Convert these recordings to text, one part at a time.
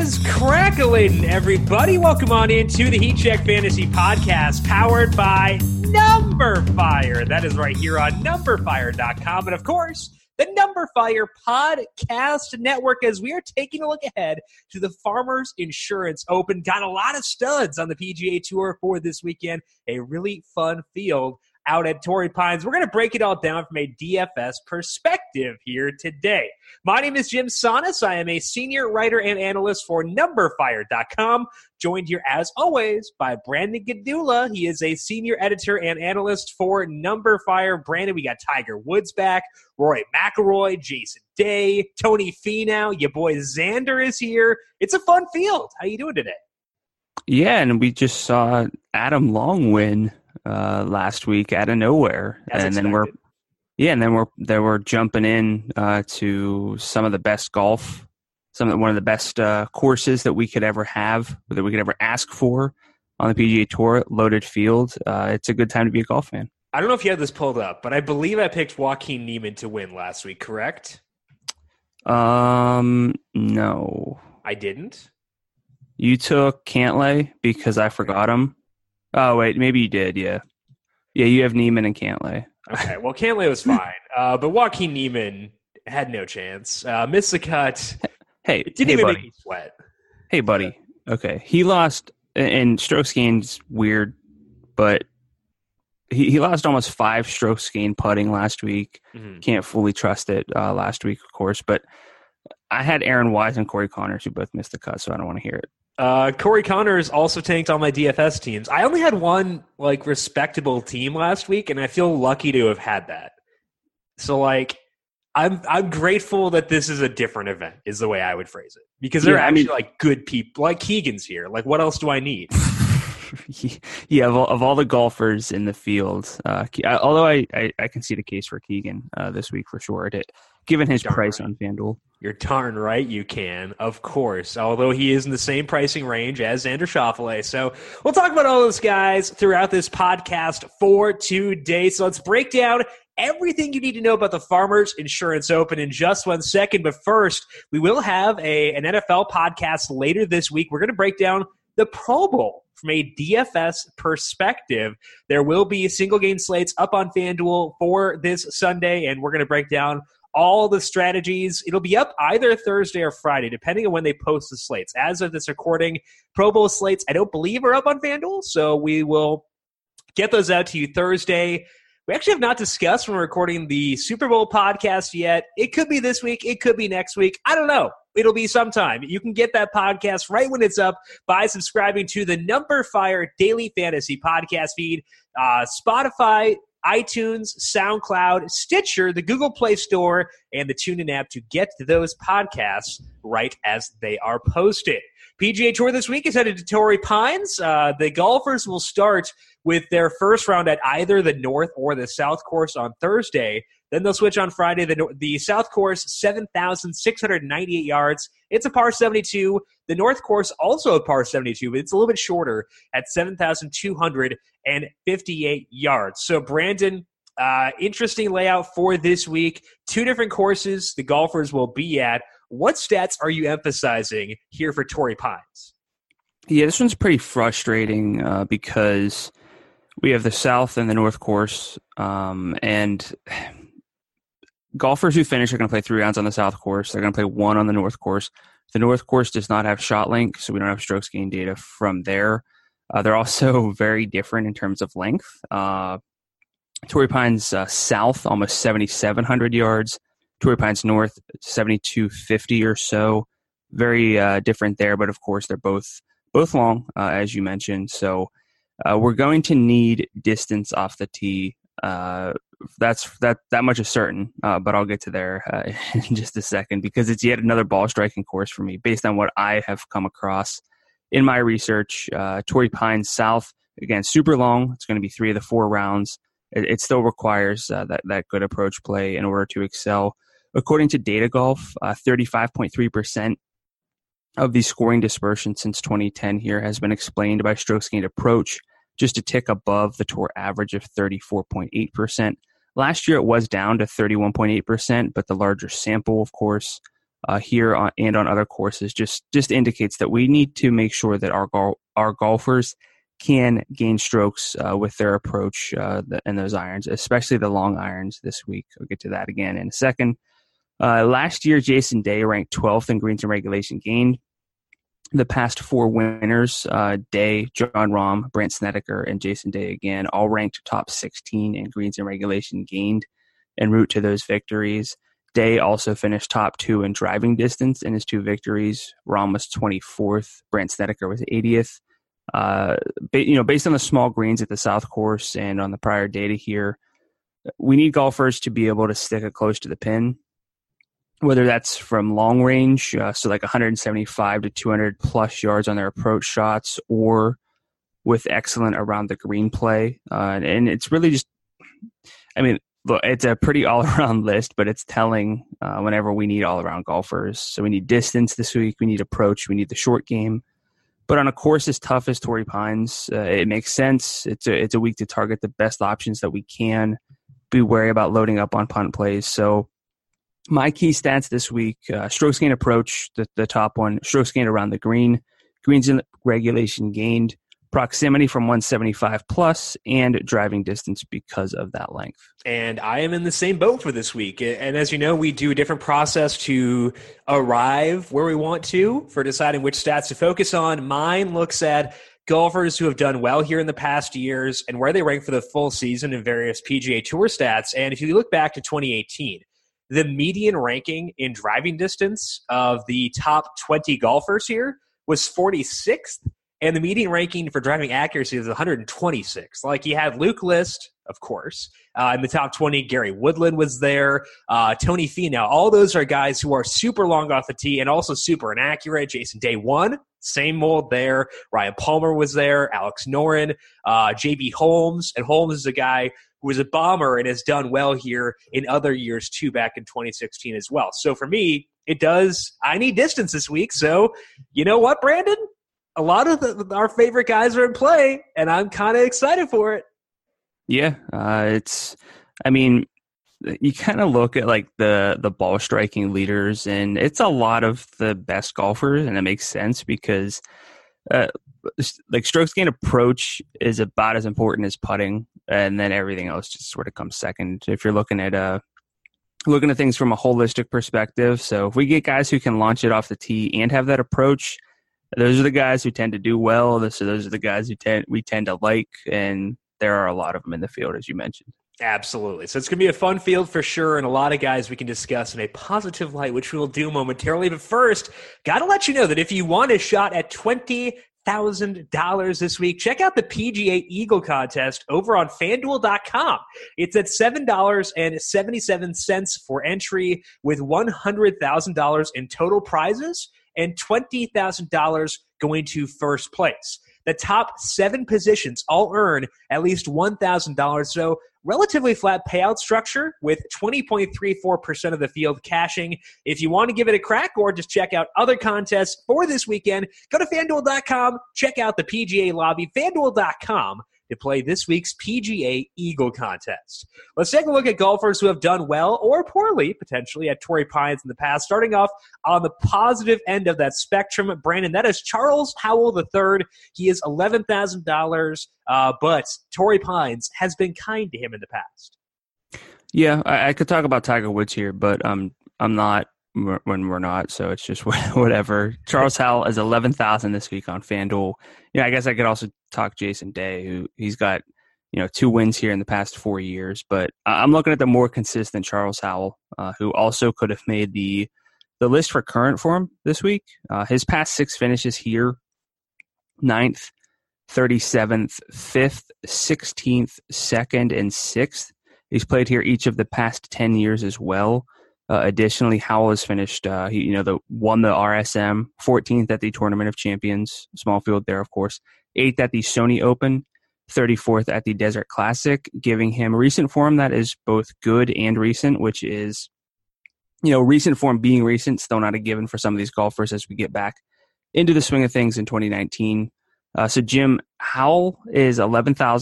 is crackling, everybody. Welcome on into the Heat Check Fantasy Podcast, powered by Numberfire. That is right here on Numberfire.com. And of course, the Numberfire Podcast Network, as we are taking a look ahead to the Farmers Insurance Open. Got a lot of studs on the PGA Tour for this weekend. A really fun field out at Torrey Pines. We're going to break it all down from a DFS perspective here today. My name is Jim Sonis. I am a senior writer and analyst for Numberfire.com, joined here as always by Brandon Gadula. He is a senior editor and analyst for Numberfire. Brandon, we got Tiger Woods back, Rory McIlroy, Jason Day, Tony Finau, your boy Xander is here. It's a fun field. How you doing today? Yeah, and we just saw Adam Long win last week out of nowhere, then we're jumping in to some of the best golf, one of the best courses that we could ever have, that we could ever ask for on the PGA Tour. Loaded field. It's a good time to be a golf fan. I don't know if you have this pulled up, but I believe I picked Joaquin Niemann to win last week. Correct? No, I didn't. You took Cantlay because I forgot him. Oh, wait, maybe you did, yeah. Yeah, you have Niemann and Cantlay. Okay, well, Cantlay was fine, but Joaquin Niemann had no chance. Missed the cut. Hey, it didn't even make me sweat. Hey, buddy. Okay, he lost, and strokes gained's weird, but he lost almost 5 strokes gained putting last week. Mm-hmm. Can't fully trust it last week, of course, but I had Aaron Wise and Corey Connors who both missed the cut, so I don't want to hear it. Corey Connors also tanked on my DFS teams. I only had one respectable team last week, and I feel lucky to have had that. So I'm grateful that this is a different event, is the way I would phrase it, because they're good people. Like Keegan's here. What else do I need? Yeah, of all the golfers in the field, although I can see the case for Keegan this week for sure, given his price on FanDuel. You're darn right you can, of course, although he is in the same pricing range as Xander Schauffele. So we'll talk about all those guys throughout this podcast for today. So let's break down everything you need to know about the Farmers Insurance Open in just 1 second. But first, we will have an NFL podcast later this week. We're going to break down the Pro Bowl from a DFS perspective. There will be single game slates up on FanDuel for this Sunday, and we're going to break down all the strategies. It'll be up either Thursday or Friday, depending on when they post the slates. As of this recording, Pro Bowl slates, I don't believe, are up on FanDuel, so we will get those out to you Thursday. We actually have not discussed when we're recording the Super Bowl podcast yet. It could be this week. It could be next week. I don't know. It'll be sometime. You can get that podcast right when it's up by subscribing to the Numberfire Daily Fantasy Podcast feed, Spotify, iTunes, SoundCloud, Stitcher, the Google Play Store, and the TuneIn app to get to those podcasts right as they are posted. PGA Tour this week is headed to Torrey Pines. The golfers will start with their first round at either the North or the South course on Thursday. Then they'll switch on Friday. The South course, 7,698 yards. It's a par 72. The North course, also a par 72, but it's a little bit shorter at 7,258 yards. So, Brandon, interesting layout for this week. 2 different courses the golfers will be at. What stats are you emphasizing here for Torrey Pines? Yeah, this one's pretty frustrating because we have the South and the North course, and golfers who finish are going to play 3 rounds on the South course. They're going to play 1 on the North course. The North course does not have shot link, so we don't have strokes gain data from there. They're also very different in terms of length. Torrey Pines South, almost 7,700 yards. Torrey Pines North, 7,250 or so. Very different there, but of course they're both long, as you mentioned. So we're going to need distance off the tee. That much is certain, but I'll get to there in just a second, because it's yet another ball striking course for me based on what I have come across in my research. Torrey Pines South, again, super long. It's going to be 3 of the 4 rounds. It still requires that good approach play in order to excel. According to Data Golf, 35.3% of the scoring dispersion since 2010 here has been explained by strokes gained approach, just a tick above the tour average of 34.8%. Last year it was down to 31.8%, but the larger sample, of course, here and on other courses just indicates that we need to make sure that our golfers can gain strokes with their approach and those irons, especially the long irons this week. I'll get to that again in a second. Last year, Jason Day ranked 12th in greens and regulation gained. The past 4 winners, Day, John Rahm, Brandt Snedeker, and Jason Day again, all ranked top 16 in greens and regulation gained en route to those victories. Day also finished top 2 in driving distance in his 2 victories. Rahm was 24th. Brandt Snedeker was 80th. Based on the small greens at the South Course and on the prior data here, we need golfers to be able to stick it close to the pin, whether that's from long range, so like 175 to 200 plus yards on their approach shots, or with excellent around the green play. And it's really just, look, it's a pretty all-around list, but it's telling whenever we need all-around golfers. So we need distance this week, we need approach, we need the short game. But on a course as tough as Torrey Pines, it makes sense. It's a week to target the best options that we can. Be wary about loading up on punt plays. So my key stats this week, strokes gained approach, the top one, strokes gained around the green, greens in regulation gained, proximity from 175 plus, and driving distance because of that length. And I am in the same boat for this week. And as you know, we do a different process to arrive where we want to for deciding which stats to focus on. Mine looks at golfers who have done well here in the past years and where they rank for the full season in various PGA Tour stats. And if you look back to 2018, the median ranking in driving distance of the top 20 golfers here was 46th. And the median ranking for driving accuracy was 126th. Like, you had Luke List, of course, in the top 20. Gary Woodland was there. Tony Finau. All those are guys who are super long off the tee and also super inaccurate. Jason Day won. Same mold there. Ryan Palmer was there. Alex Noren. J.B. Holmes. And Holmes is a guy who was a bomber and has done well here in other years, too, back in 2016 as well. So for me, I need distance this week. So you know what, Brandon? A lot of our favorite guys are in play, and I'm kind of excited for it. Yeah, you kind of look at like the ball striking leaders, and it's a lot of the best golfers, and it makes sense because like strokes gained approach is about as important as putting, and then everything else just sort of comes second. If you're looking at things from a holistic perspective, so if we get guys who can launch it off the tee and have that approach, those are the guys who tend to do well. So those are the guys we tend to like, and there are a lot of them in the field, as you mentioned. Absolutely. So it's going to be a fun field for sure, and a lot of guys we can discuss in a positive light, which we will do momentarily. But first, got to let you know that if you want a shot at $20,000 this week, check out the PGA Eagle contest over on FanDuel.com. It's at $7.77 for entry, with $100,000 in total prizes and $20,000 going to first place. The top 7 positions all earn at least $1,000, so relatively flat payout structure with 20.34% of the field cashing. If you want to give it a crack or just check out other contests for this weekend, go to FanDuel.com, check out the PGA lobby, FanDuel.com, to play this week's PGA Eagle contest. Let's take a look at golfers who have done well or poorly, potentially, at Torrey Pines in the past. Starting off on the positive end of that spectrum, Brandon, that is Charles Howell III. He is $11,000, but Torrey Pines has been kind to him in the past. Yeah, I could talk about Tiger Woods here, but I'm not when we're not, so it's just whatever. Charles Howell is 11,000 this week on FanDuel. I guess I could also talk Jason Day, who he's got 2 wins here in the past 4 years, but I'm looking at the more consistent Charles Howell, who also could have made the list for current form this week. His past 6 finishes here: 9th, 37th, 5th, 16th, 2nd, and 6th. He's played here each of the past 10 years as well. Additionally, Howell has finished, won the RSM, 14th at the Tournament of Champions, small field there, of course, 8th at the Sony Open, 34th at the Desert Classic, giving him recent form that is both good and recent, which is, recent form being recent, still not a given for some of these golfers as we get back into the swing of things in 2019. So Jim, Howell is 11,000.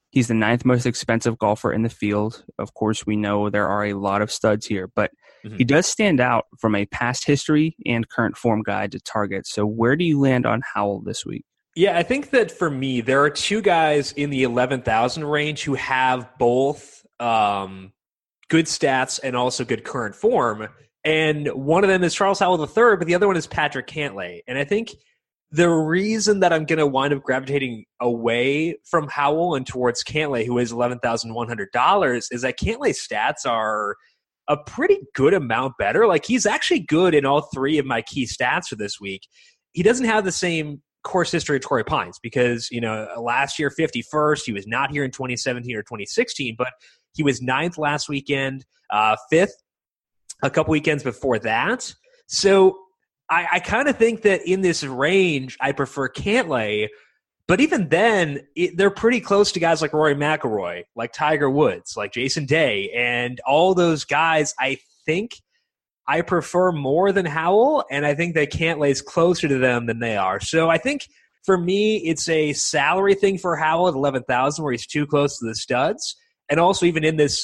He's the ninth most expensive golfer in the field. Of course, we know there are a lot of studs here, but he does stand out from a past history and current form guide to target. So where do you land on Howell this week? Yeah, I think that for me, there are two guys in the 11,000 range who have both good stats and also good current form. And one of them is Charles Howell III, but the other one is Patrick Cantlay. And I think the reason that I'm going to wind up gravitating away from Howell and towards Cantlay, who is $11,100, is that Cantlay's stats are a pretty good amount better. Like, he's actually good in all three of my key stats for this week. He doesn't have the same course history of Torrey Pines because, last year, 51st, he was not here in 2017 or 2016, but he was ninth last weekend, fifth a couple weekends before that. So I kind of think that in this range, I prefer Cantlay. But even then, they're pretty close to guys like Rory McIlroy, like Tiger Woods, like Jason Day, and all those guys. I think I prefer more than Howell, and I think that Cantlay's closer to them than they are. So I think for me, it's a salary thing for Howell at 11,000, where he's too close to the studs, and also even in this,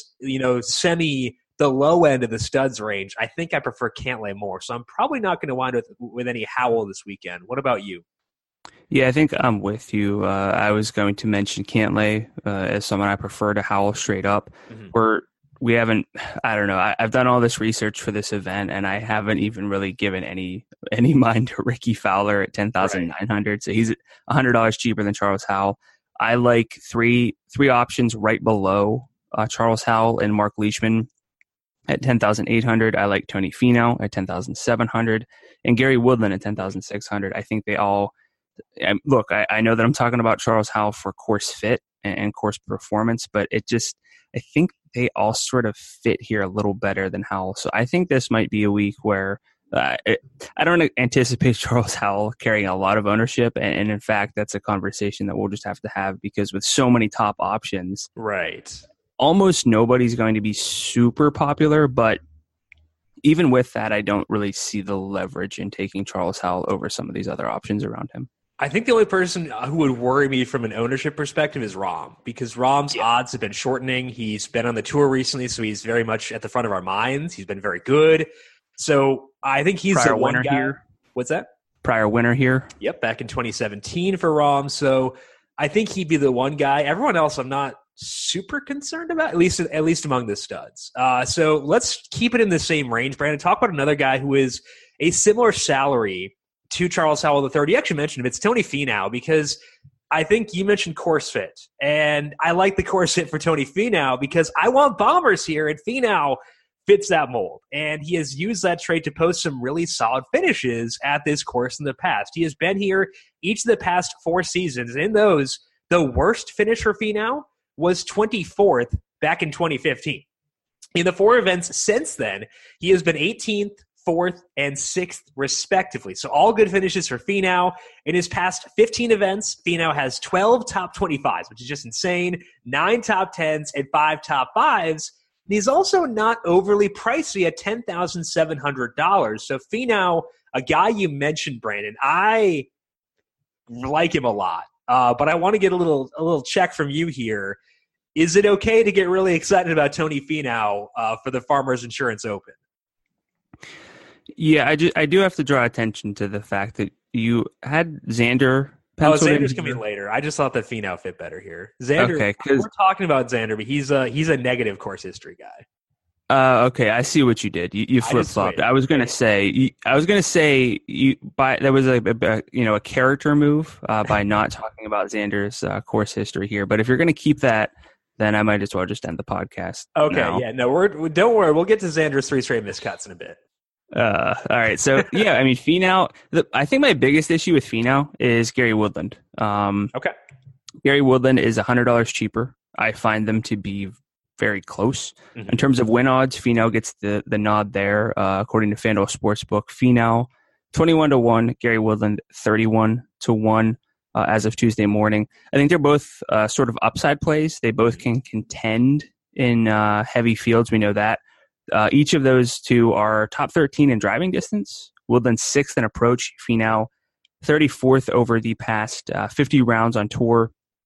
the low end of the studs range, I think I prefer Cantlay more. So I'm probably not going to wind up with any Howell this weekend. What about you? Yeah, I think I'm with you. I was going to mention Cantlay as someone I prefer to Howell straight up. We haven't, I don't know. I've done all this research for this event, and I haven't even really given any mind to Ricky Fowler at 10,900. Right. So he's $100 cheaper than Charles Howell. I like three options right below Charles Howell and Mark Leishman at 10,800. I like Tony Finau at 10,700 and Gary Woodland at 10,600. I think they all look. I know that I'm talking about Charles Howell for course fit and course performance, but I think they all sort of fit here a little better than Howell. So I think this might be a week where I don't anticipate Charles Howell carrying a lot of ownership. And in fact, that's a conversation that we'll just have to have because with so many top options, right, almost nobody's going to be super popular. But even with that, I don't really see the leverage in taking Charles Howell over some of these other options around him. I think the only person who would worry me from an ownership perspective is Rahm, because Rahm's odds have been shortening. He's been on the tour recently, so he's very much at the front of our minds. He's been very good. So I think he's the one guy. Here. What's that? Prior winner here. Yep, back in 2017 for Rahm. So I think he'd be the one guy. Everyone else I'm not super concerned about, at least among the studs. So let's keep it in the same range, Brandon. Talk about another guy who is a similar salary to Charles Howell III. You actually mentioned him. It's Tony Finau, because I think you mentioned course fit. And I like the course fit for Tony Finau because I want bombers here, and Finau fits that mold. And he has used that trait to post some really solid finishes at this course in the past. He has been here each of the past 4 seasons. And in those, the worst finish for Finau was 24th back in 2015. In the 4 events since then, he has been 18th, 4th, and 6th, respectively. So all good finishes for Finau. In his past 15 events, Finau has 12 top 25s, which is just insane, 9 top 10s, and 5 top 5s. And he's also not overly pricey at $10,700. So Finau, a guy you mentioned, Brandon, I like him a lot. But I want to get a little check from you here. Is it okay to get really excited about Tony Finau for the Farmers Insurance Open? Yeah, I do have to draw attention to the fact that you had Xander penciled in. Xander's coming later. I just thought that Finau fit better here. Xander, okay, we're talking about Xander, but he's a negative course history guy. Okay, I see what you did. You flip flopped. I was gonna say there was a character move by not talking about Xander's course history here. But if you're gonna keep that, then I might as well just end the podcast. Okay, now. Yeah, no, don't worry. We'll get to Xander's 3 straight miscuts in a bit. All right. So, yeah, I mean, Finau, I think my biggest issue with Finau is Gary Woodland. Okay. Gary Woodland is $100 cheaper. I find them to be very close. Mm-hmm. In terms of win odds, Finau gets the nod there. According to FanDuel Sportsbook, Finau 21-1, Gary Woodland 31-1 as of Tuesday morning. I think they're both sort of upside plays. They both can contend in heavy fields. We know that. Each of those two are top 13 in driving distance. Woodland 6th in approach. Finau 34th over the past 50 rounds on tour.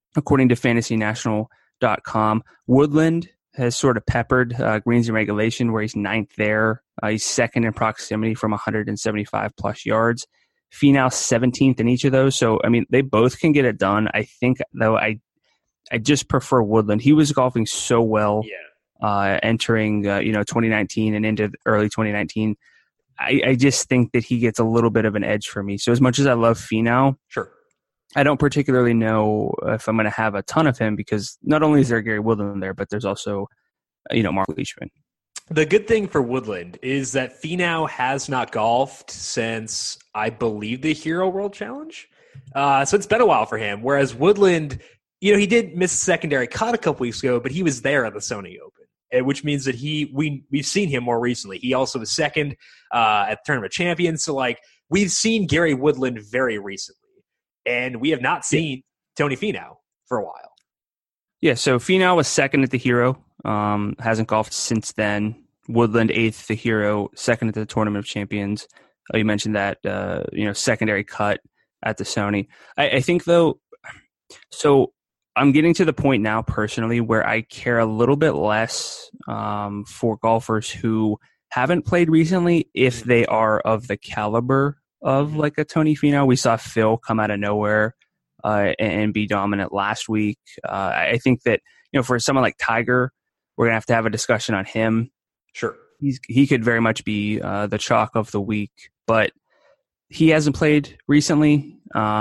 according to FantasyNational.com. Woodland has sort of peppered greens in regulation, where he's ninth there. He's second in proximity from 175 plus yards. Finau 17th in each of those. So, I mean, they both can get it done. I think, though, I just prefer Woodland. He was golfing so well entering 2019 and into early 2019. I just think that he gets a little bit of an edge for me. So as much as I love Finau, sure, I don't particularly know if I'm going to have a ton of him, because not only is there Gary Woodland there, but there's also, Mark Leishman. The good thing for Woodland is that Finau has not golfed since, I believe, the Hero World Challenge. So it's been a while for him. Whereas Woodland, he did miss a secondary cut a couple weeks ago, but he was there at the Sony Open, which means that we've seen him more recently. He also was second at Tournament Champions. So, we've seen Gary Woodland very recently, and we have not seen Tony Finau for a while. Yeah, so Finau was second at the Hero. Hasn't golfed since then. Woodland 8th, the Hero, second at the Tournament of Champions. You mentioned that, secondary cut at the Sony. I think, though, so I'm getting to the point now personally where I care a little bit less for golfers who haven't played recently if they are of the caliber of like a Tony Finau. We saw Phil come out of nowhere and be dominant last week. I think that, for someone like Tiger, we're going to have a discussion on him. Sure. He could very much be the chalk of the week, but he hasn't played recently.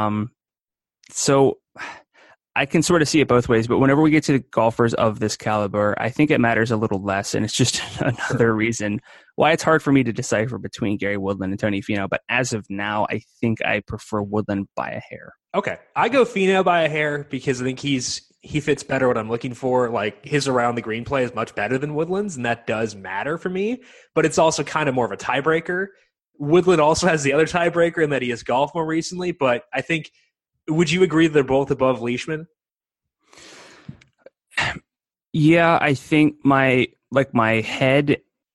So I can sort of see it both ways, but whenever we get to the golfers of this caliber, I think it matters a little less, and it's just another reason why it's hard for me to decipher between Gary Woodland and Tony Finau. But as of now, I think I prefer Woodland by a hair. Okay. I go Finau by a hair because I think he fits better what I'm looking for. Like, his around the green play is much better than Woodland's, and that does matter for me, but it's also kind of more of a tiebreaker. Woodland also has the other tiebreaker in that he has golfed more recently, but I think, would you agree that they're both above Leishman? Yeah, I think my head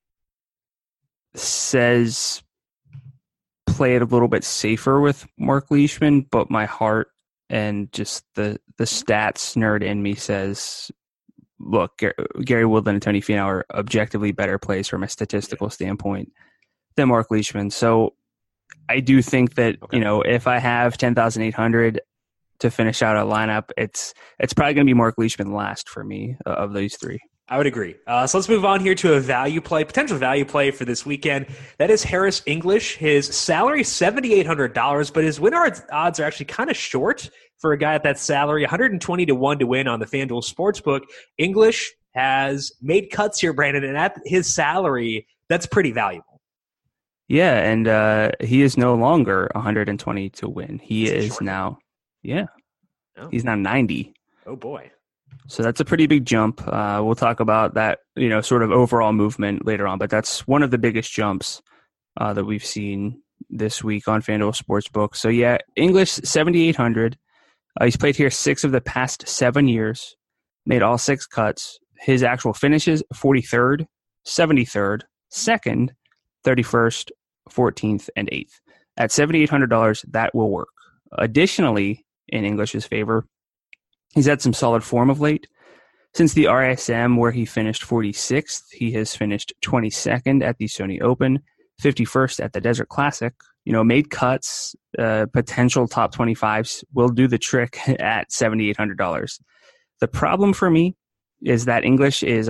says play it a little bit safer with Mark Leishman, but my heart and just the stats nerd in me says, look, Gary Woodland and Tony Finau are objectively better plays from a statistical standpoint than Mark Leishman. So I do think that, if I have 10,800 to finish out a lineup, it's probably going to be Mark Leishman last for me of these three. I would agree. So let's move on here to a potential value play for this weekend. That is Harris English. His salary $7,800, but his win odds are actually kind of short for a guy at that salary. 120 to 1 to win on the FanDuel Sportsbook. English has made cuts here, Brandon, and at his salary, that's pretty valuable. Yeah, and he is no longer 120 to win. He is now, he's now 90. Oh boy. So that's a pretty big jump. We'll talk about that, sort of overall movement later on, but that's one of the biggest jumps that we've seen this week on FanDuel Sportsbook. So yeah, English 7,800. He's played here 6 of the past 7 years, made all 6 cuts. His actual finishes 43rd, 73rd, 2nd, 31st, 14th, and 8th. At $7,800, that will work. Additionally, in English's favor, he's had some solid form of late. Since the RSM, where he finished 46th, he has finished 22nd at the Sony Open, 51st at the Desert Classic. Made cuts, potential top 25s will do the trick at $7,800. The problem for me is that English is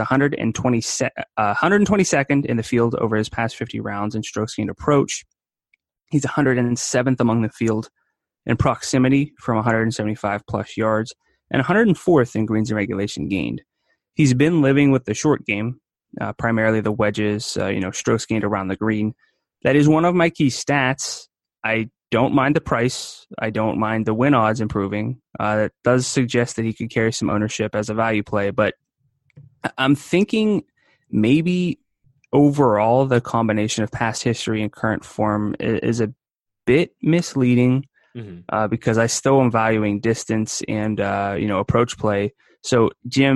122nd in the field over his past 50 rounds in strokes gained approach. He's 107th among the field in proximity from 175 plus yards, and 104th in greens and regulation gained. He's been living with the short game, primarily the wedges, strokes gained around the green. That is one of my key stats. I don't mind the price. I don't mind the win odds improving. That does suggest that he could carry some ownership as a value play, but I'm thinking maybe overall the combination of past history and current form is a bit misleading. Because I still am valuing distance and approach play. So, Jim,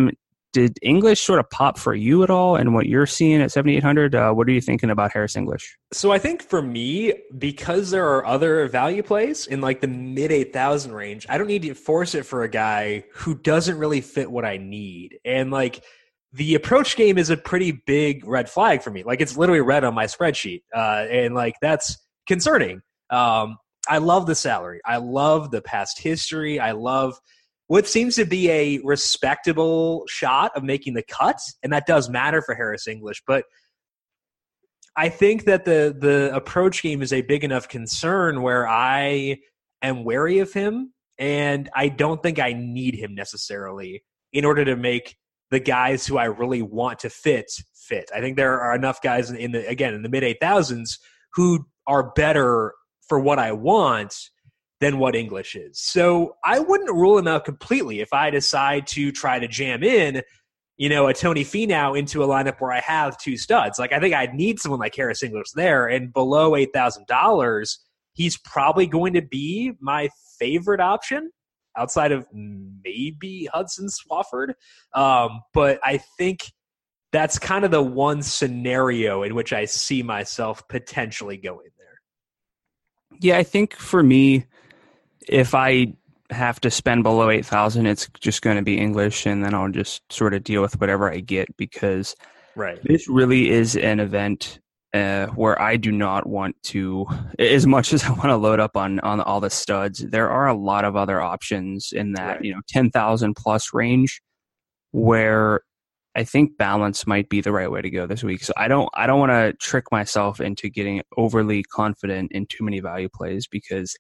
did English sort of pop for you at all? And what you're seeing at 7,800, what are you thinking about Harris English? So I think for me, because there are other value plays in like the mid 8,000 range, I don't need to force it for a guy who doesn't really fit what I need. And like the approach game is a pretty big red flag for me. Like it's literally red on my spreadsheet. And like that's concerning. I love the salary. I love the past history. I love what seems to be a respectable shot of making the cut, and that does matter for Harris English. But I think that the approach game is a big enough concern where I am wary of him, and I don't think I need him necessarily in order to make the guys who I really want to fit. I think there are enough guys in the mid 8,000s who are better for what I want than what English is. So I wouldn't rule him out completely if I decide to try to jam in, a Tony Finau into a lineup where I have two studs. Like I think I'd need someone like Harris English there, and below $8,000, he's probably going to be my favorite option outside of maybe Hudson Swafford. But I think that's kind of the one scenario in which I see myself potentially going there. Yeah, I think for me, if I have to spend below 8,000, it's just going to be English, and then I'll just sort of deal with whatever I get, because this really is an event where I do not want to, as much as I want to load up on all the studs, there are a lot of other options in that 10,000 plus range where I think balance might be the right way to go this week. So I don't want to trick myself into getting overly confident in too many value plays, because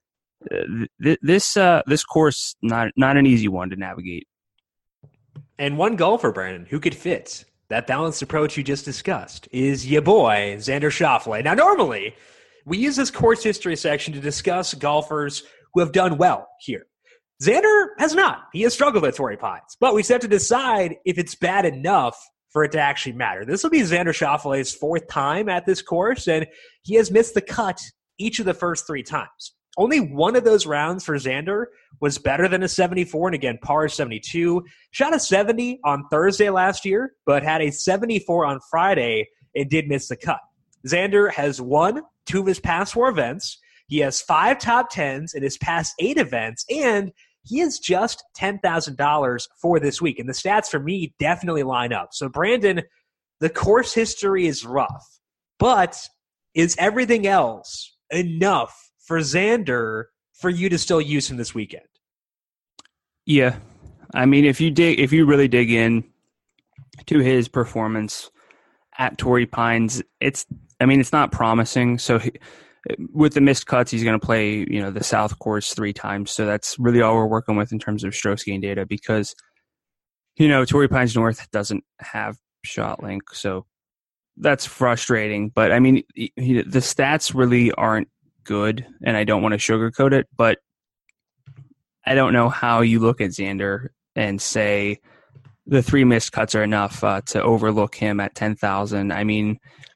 this course not an easy one to navigate. And one golfer, Brandon, who could fit that balanced approach you just discussed is your boy Xander Schauffele. Now, normally we use this course history section to discuss golfers who have done well here. Xander has not. He has struggled at Torrey Pines, but we have to decide if it's bad enough for it to actually matter. This will be Xander Schauffele's fourth time at this course, and he has missed the cut each of the first three times. Only one of those rounds for Xander was better than a 74, and again, par 72. Shot a 70 on Thursday last year, but had a 74 on Friday and did miss the cut. Xander has won two of his past four events. He has 5 top 10s in his past 8 events, and he is just $10,000 for this week. And the stats for me definitely line up. So, Brandon, the course history is rough, but is everything else enough for Xander for you to still use him this weekend? Yeah. I mean, if you really dig in to his performance at Torrey Pines, it's not promising. So with the missed cuts, he's going to play, the South course 3 times. So that's really all we're working with in terms of strokes gain data, because, Torrey Pines North doesn't have shot link. So that's frustrating. But I mean, the stats really aren't good, and I don't want to sugarcoat it, but I don't know how you look at Xander and say the 3 missed cuts are enough to overlook him at 10,000. I mean,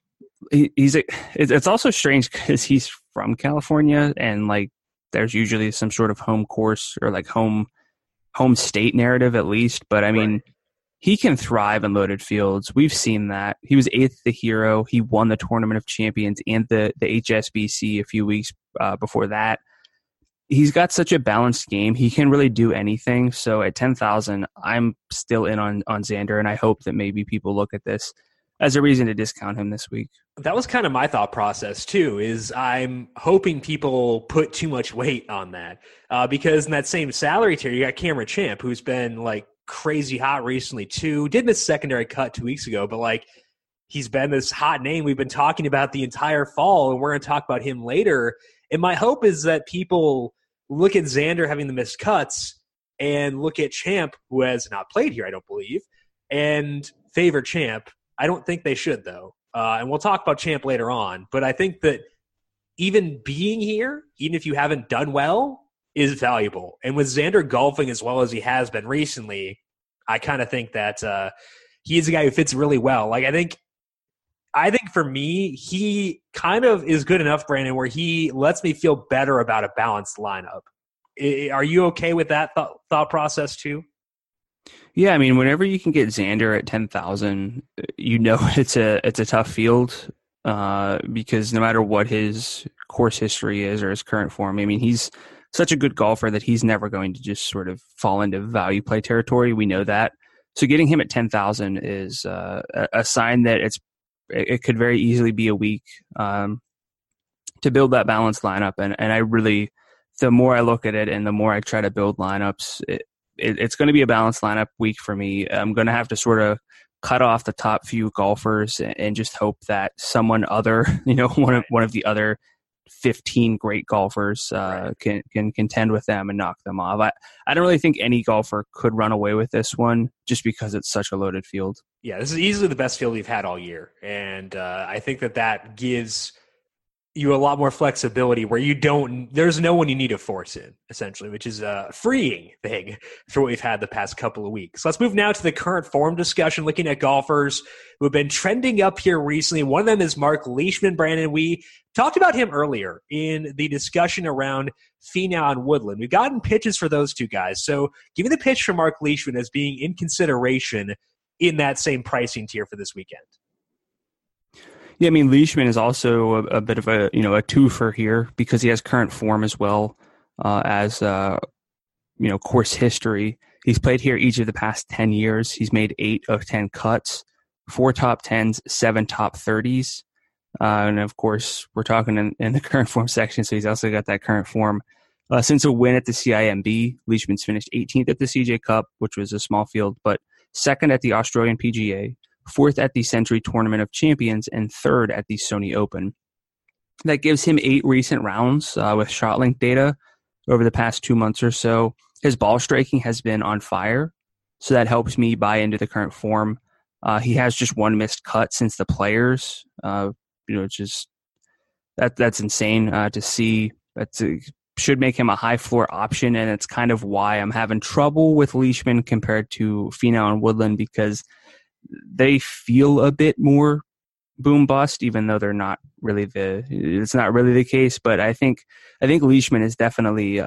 it's also strange because he's from California, and like there's usually some sort of home course or like home state narrative at least. But I mean, he can thrive in loaded fields. We've seen that. He was 8th the Hero. He won the Tournament of Champions and the HSBC a few weeks before that. He's got such a balanced game. He can really do anything. So at 10,000, I'm still in on Xander, and I hope that maybe people look at this as a reason to discount him this week. That was kind of my thought process too, is I'm hoping people put too much weight on that because in that same salary tier, you got Cameron Champ, who's been like crazy hot recently too. Did miss secondary cut 2 weeks ago, but like he's been this hot name we've been talking about the entire fall, and we're going to talk about him later. And my hope is that people look at Xander having the missed cuts and look at Champ, who has not played here, I don't believe, and favor Champ. I don't think they should, though. And we'll talk about Champ later on. But I think that even being here, even if you haven't done well, is valuable. And with Xander golfing as well as he has been recently, I kind of think that he's a guy who fits really well. Like I think for me, he kind of is good enough, Brandon, where he lets me feel better about a balanced lineup. Are you okay with that thought process too? Yeah, I mean, whenever you can get Xander at 10,000, you know it's a tough field because no matter what his course history is or his current form, I mean, he's such a good golfer that he's never going to just sort of fall into value play territory. We know that. So getting him at 10,000 is a sign that it could very easily be a week to build that balanced lineup. And I really, the more I look at it and the more I try to build lineups, it's going to be a balanced lineup week for me. I'm going to have to sort of cut off the top few golfers and just hope that someone other, one of the other 15 great golfers can contend with them and knock them off. I don't really think any golfer could run away with this one just because it's such a loaded field. Yeah, this is easily the best field we've had all year. And I think that gives you a lot more flexibility where there's no one you need to force in, essentially, which is a freeing thing for what we've had the past couple of weeks. Let's move now to the current form discussion, looking at golfers who have been trending up here recently. One of them is Mark Leishman. Brandon, we talked about him earlier in the discussion around Finau and Woodland. We've gotten pitches for those two guys. So give me the pitch for Mark Leishman as being in consideration in that same pricing tier for this weekend. Yeah, I mean, Leishman is also a bit of a twofer here because he has current form as well as course history. He's played here each of the past 10 years. He's made 8 of 10 cuts, 4 top 10s, 7 top 30s. And of course, we're talking in the current form section, so he's also got that current form. Since a win at the CIMB, Leishman's finished 18th at the CJ Cup, which was a small field, but second at the Australian PGA, 4th at the Century Tournament of Champions, and 3rd at the Sony Open. That gives him 8 recent rounds with ShotLink data over the past 2 months or so. His ball striking has been on fire, so that helps me buy into the current form. He has just 1 missed cut since the Players, just that's insane to see. Should make him a high floor option, and it's kind of why I'm having trouble with Leishman compared to Finau and Woodland because they feel a bit more boom bust, even though they're not really it's not really the case. But I think Leishman is definitely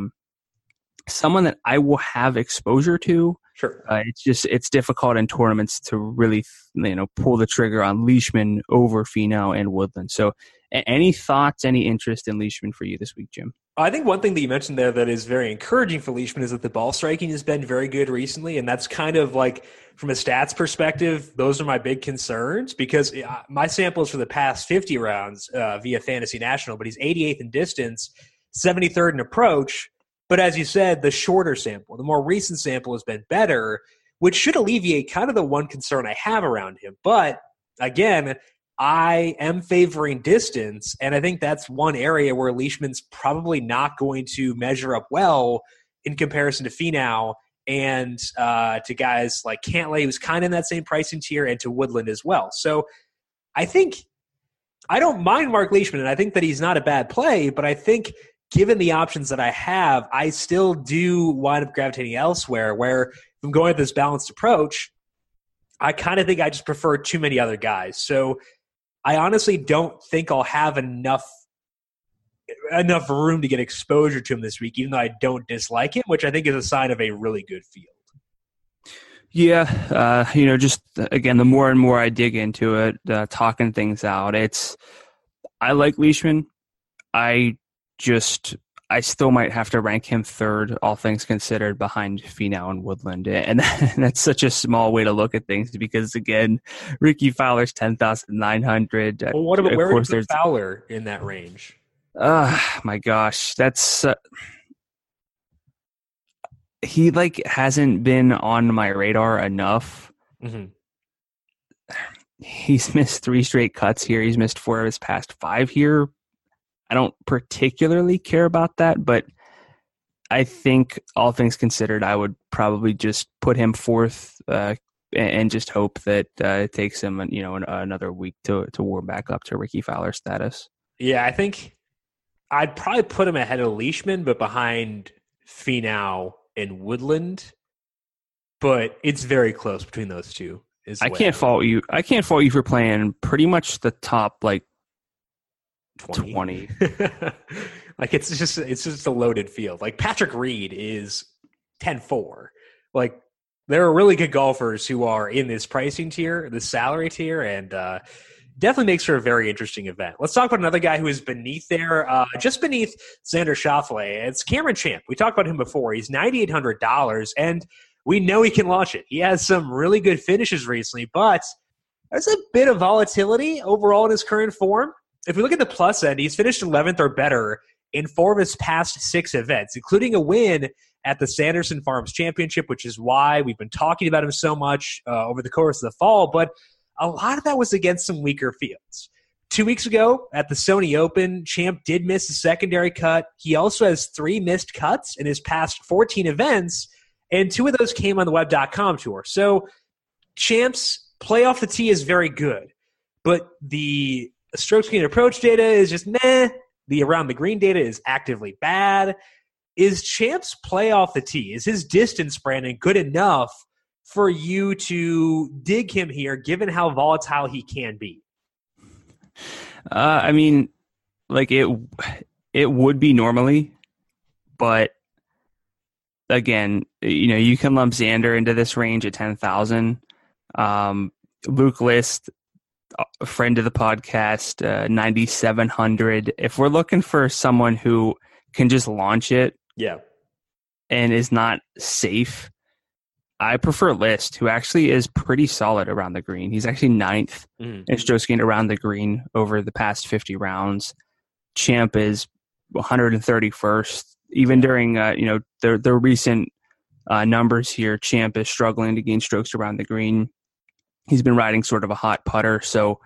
someone that I will have exposure to. Sure. It's difficult in tournaments to really, pull the trigger on Leishman over Finau and Woodland. So any thoughts, any interest in Leishman for you this week, Jim? I think one thing that you mentioned there that is very encouraging for Leishman is that the ball striking has been very good recently. And that's kind of like, from a stats perspective, those are my big concerns because my sample is for the past 50 rounds via Fantasy National, but he's 88th in distance, 73rd in approach. But as you said, the shorter sample, the more recent sample has been better, which should alleviate kind of the one concern I have around him. But again, I am favoring distance, and I think that's one area where Leishman's probably not going to measure up well in comparison to Finau and to guys like Cantlay, who's kind of in that same pricing tier, and to Woodland as well. So I think I don't mind Mark Leishman, and I think that he's not a bad play, but I think given the options that I have, I still do wind up gravitating elsewhere, where if I'm going with this balanced approach, I kind of think I just prefer too many other guys. So I honestly don't think I'll have enough room to get exposure to him this week, even though I don't dislike him, which I think is a sign of a really good field. Yeah, just again, the more and more I dig into it, talking things out, I like Leishman. I still might have to rank him 3rd, all things considered, behind Finau and Woodland. And that's such a small way to look at things because, again, Ricky Fowler's 10,900. Well, where is Fowler in that range? My gosh. That's he hasn't been on my radar enough. Mm-hmm. He's missed 3 straight cuts here. He's missed 4 of his past 5 here. I don't particularly care about that, but I think all things considered, I would probably just put him 4th and just hope that it takes him, another week to warm back up to Ricky Fowler status. Yeah, I think I'd probably put him ahead of Leishman, but behind Finau and Woodland. But it's very close between those two. I can't fault you. I can't fault you for playing pretty much the top 20. It's just a loaded field. Like Patrick Reed is 10-4. Like There are really good golfers who are in this pricing tier, the salary tier, and definitely makes for a very interesting event. Let's talk about another guy who is beneath there, just beneath Xander Schauffele. It's Cameron Champ. We talked about him before. He's $9,800, and we know he can launch it. He has some really good finishes recently, but there's a bit of volatility overall in his current form. If we look at the plus end, he's finished 11th or better in 4 of his past 6 events, including a win at the Sanderson Farms Championship, which is why we've been talking about him so much over the course of the fall. But a lot of that was against some weaker fields. 2 weeks ago at the Sony Open, Champ did miss a secondary cut. He also has 3 missed cuts in his past 14 events, and 2 of those came on the Web.com tour. So Champ's play off the tee is very good, but the strokes gained approach data is just meh. The around the green data is actively bad. Is Champ's play off the tee, is his distance, Brandon, good enough for you to dig him here, given how volatile he can be? I mean, like it would be normally, but again, you can lump Xander into this range at 10,000. Luke List, a friend of the podcast, 9,700. If we're looking for someone who can just launch it, yeah, and is not safe, I prefer List, who actually is pretty solid around the green. He's actually 9th in strokes gained around the green over the past 50 rounds. Champ is 131st. Even during the recent numbers here, Champ is struggling to gain strokes around the green. He's been riding sort of a hot putter, so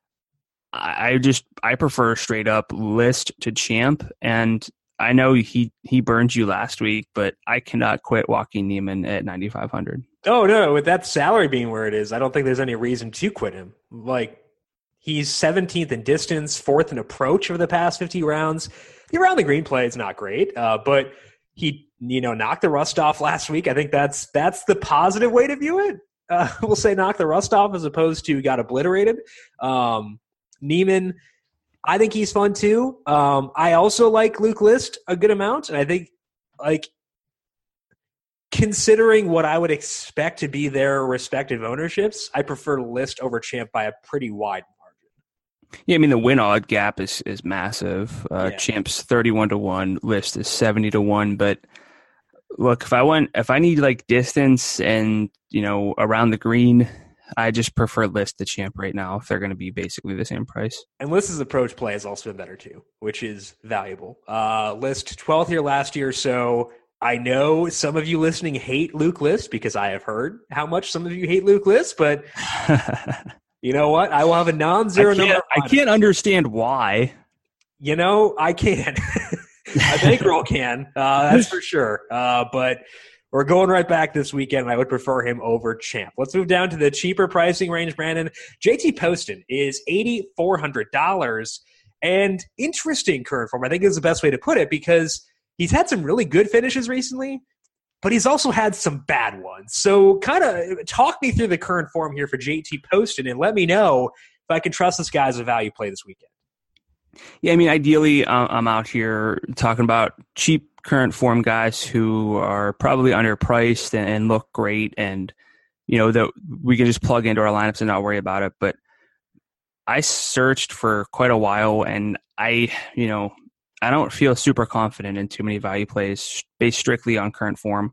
I prefer straight up List to Champ. And I know he burned you last week, but I cannot quit Joaquin Niemann at 9,500. Oh, no. With that salary being where it is, I don't think there's any reason to quit him. Like, he's 17th in distance, 4th in approach over the past 50 rounds. The around the green play is not great, but he knocked the rust off last week. I think that's the positive way to view it. We'll say knock the rust off as opposed to got obliterated. Niemann, I think he's fun too. I also like Luke List a good amount, and I think, like, considering what I would expect to be their respective ownerships, I prefer List over Champ by a pretty wide margin. Yeah, I mean the win odd gap is massive. Champ's 31-1, List is 70-1. But look, if I need like distance and around the green, I just prefer List to Champ right now if they're going to be basically the same price. And List's approach play has also been better too, which is valuable. List 12th here last year, so I know some of you listening hate Luke List because I have heard how much some of you hate Luke List, but you know what? I will have a non-zero number. I can't understand why. I can. A bankroll can, that's for sure. But we're going right back this weekend, and I would prefer him over Champ. Let's move down to the cheaper pricing range, Brandon. JT Poston is $8,400. And interesting current form, I think is the best way to put it, because he's had some really good finishes recently, but he's also had some bad ones. So kind of talk me through the current form here for JT Poston and let me know if I can trust this guy as a value play this weekend. Yeah, I mean, ideally, I'm out here talking about cheap current form guys who are probably underpriced and look great, and that we can just plug into our lineups and not worry about it. But I searched for quite a while, and I don't feel super confident in too many value plays based strictly on current form.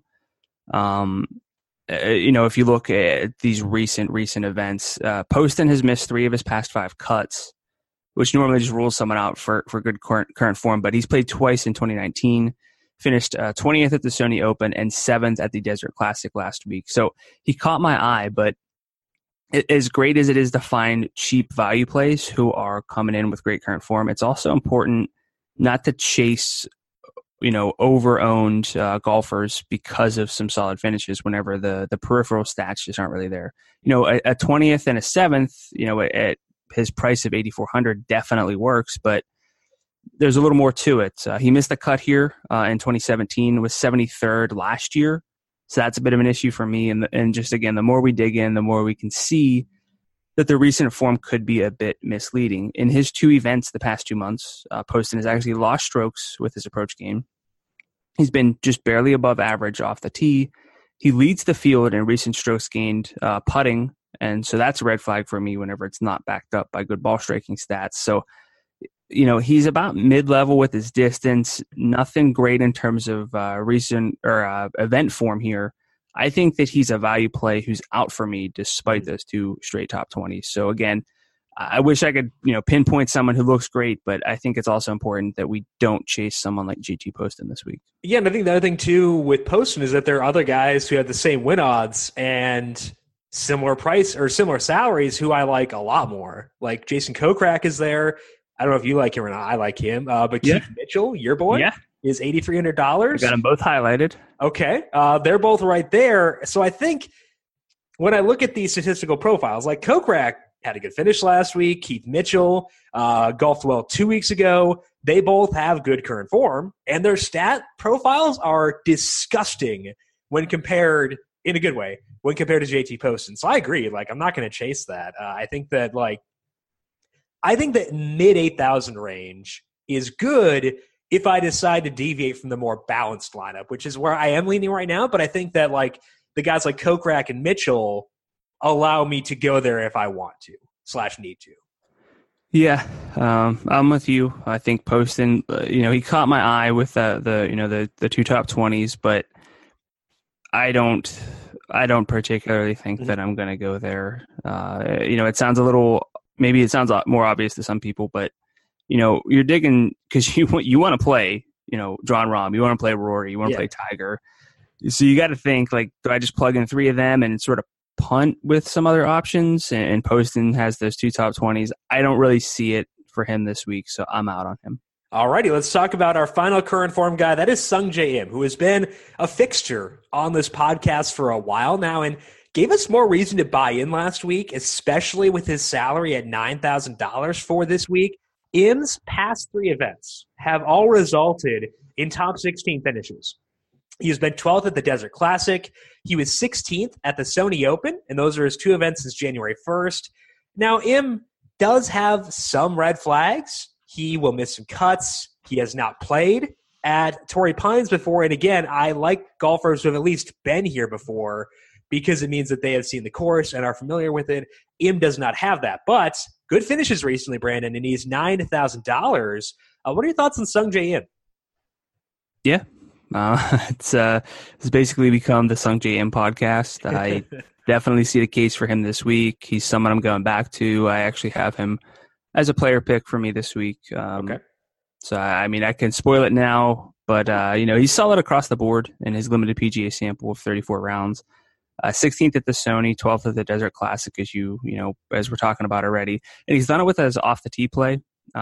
If you look at these recent events, Poston has missed 3 of his past 5 cuts, which normally just rules someone out for good current form. But he's played twice in 2019, finished 20th at the Sony Open and 7th at the Desert Classic last week. So he caught my eye, but as great as it is to find cheap value plays who are coming in with great current form, it's also important not to chase, over-owned golfers because of some solid finishes whenever the peripheral stats just aren't really there. A 20th and a 7th, at his price of 8,400 definitely works, but there's a little more to it. He missed the cut here in 2017, was 73rd last year. So that's a bit of an issue for me. And just again, the more we dig in, the more we can see that the recent form could be a bit misleading. In his 2 events the past 2 months, Poston has actually lost strokes with his approach game. He's been just barely above average off the tee, he leads the field in recent strokes gained putting, and so that's a red flag for me whenever it's not backed up by good ball striking stats. So, he's about mid-level with his distance, nothing great in terms of recent or event form here. I think that he's a value play who's out for me despite those two straight top 20s. So again, I wish I could, pinpoint someone who looks great, but I think it's also important that we don't chase someone like JT Poston this week. Yeah, and I think the other thing too with Poston is that there are other guys who have the same win odds and similar price or similar salaries who I like a lot more. Like Jason Kokrak is there. I don't know if you like him or not. I like him. But Keith Mitchell, your boy, is $8,300. I got them both highlighted. Okay. They're both right there. So I think when I look at these statistical profiles, like Kokrak had a good finish last week. Keith Mitchell golfed well 2 weeks ago. They both have good current form, and their stat profiles are disgusting when compared in a good way when compared to JT Poston. So I agree. Like, I'm not going to chase that. I think that mid 8,000 range is good if I decide to deviate from the more balanced lineup, which is where I am leaning right now. But I think that the guys like Kokrak and Mitchell allow me to go there if I want to / need to. Yeah, I'm with you. I think Poston, he caught my eye with the two top 20s, but I don't particularly think that I'm going to go there. It sounds maybe it sounds more obvious to some people, but you're digging because you want to play, Jon Rahm, you want to play Rory, you want to play Tiger. So you got to think, do I just plug in 3 of them and sort of punt with some other options? And Poston has those 2 top 20s. I don't really see it for him this week, so I'm out on him. All righty, let's talk about our final current form guy. That is Sungjae Im, who has been a fixture on this podcast for a while now and gave us more reason to buy in last week, especially with his salary at $9,000 for this week. Im's past 3 events have all resulted in top 16 finishes. He has been 12th at the Desert Classic. He was 16th at the Sony Open, and those are his 2 events since January 1st. Now, Im does have some red flags. He will miss some cuts. He has not played at Torrey Pines before. And again, I like golfers who have at least been here before because it means that they have seen the course and are familiar with it. Im does not have that. But good finishes recently, Brandon, and he's $9,000. What are your thoughts on Sungjae Im? Yeah. It's basically become the Sungjae Im podcast. I definitely see the case for him this week. He's someone I'm going back to. I actually have him as a player pick for me this week. Okay. So, I can spoil it now, but, he's solid across the board in his limited PGA sample of 34 rounds. 16th at the Sony, 12th at the Desert Classic, as we're talking about already. And he's done it with his off-the-tee play.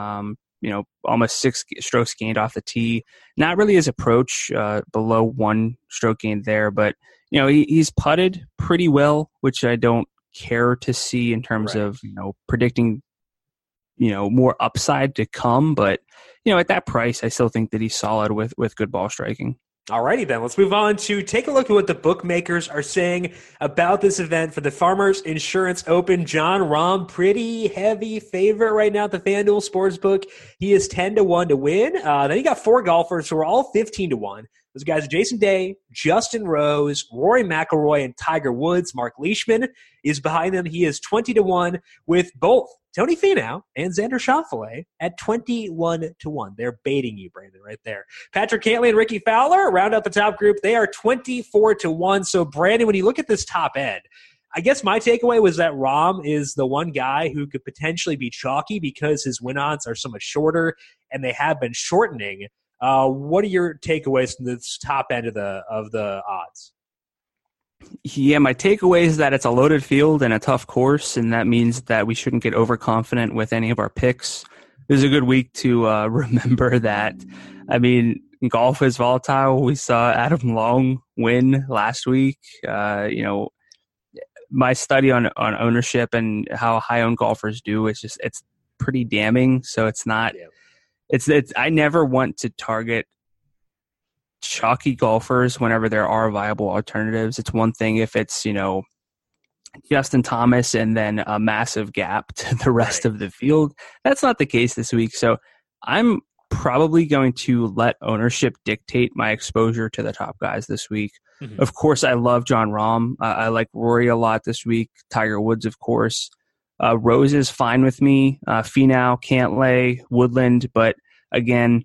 Almost 6 strokes gained off the tee. Not really his approach, below 1 stroke gained there, but, he's putted pretty well, which I don't care to see in terms of, predicting, more upside to come. But, at that price, I still think that he's solid with good ball striking. Alrighty then, let's move on to take a look at what the bookmakers are saying about this event for the Farmers Insurance Open. Jon Rahm, pretty heavy favorite right now at the FanDuel Sportsbook. He is 10-1 to win. Then you got 4 golfers who are all 15-1. Those guys are Jason Day, Justin Rose, Rory McIlroy, and Tiger Woods. Mark Leishman is behind them. He is 20-1 with both Tony Finau and Xander Schauffele at 21-1. They're baiting you, Brandon, right there. Patrick Cantlay and Ricky Fowler round out the top group. They are 24-1. So, Brandon, when you look at this top end, I guess my takeaway was that Rahm is the one guy who could potentially be chalky because his win odds are so much shorter, and they have been shortening. What are your takeaways from this top end of the odds? Yeah, my takeaway is that it's a loaded field and a tough course, and that means that we shouldn't get overconfident with any of our picks. This is a good week to remember that. Golf is volatile. We saw Adam Long win last week. My study on ownership and how high-owned golfers do, it's pretty damning. So it's not. Yeah. It's I never want to target chalky golfers whenever there are viable alternatives. It's one thing if it's, Justin Thomas and then a massive gap to the rest of the field. That's not the case this week. So I'm probably going to let ownership dictate my exposure to the top guys this week. Mm-hmm. Of course, I love Jon Rahm. I like Rory a lot this week. Tiger Woods, of course. Rose is fine with me. Finau, Cantlay, Woodland. But again,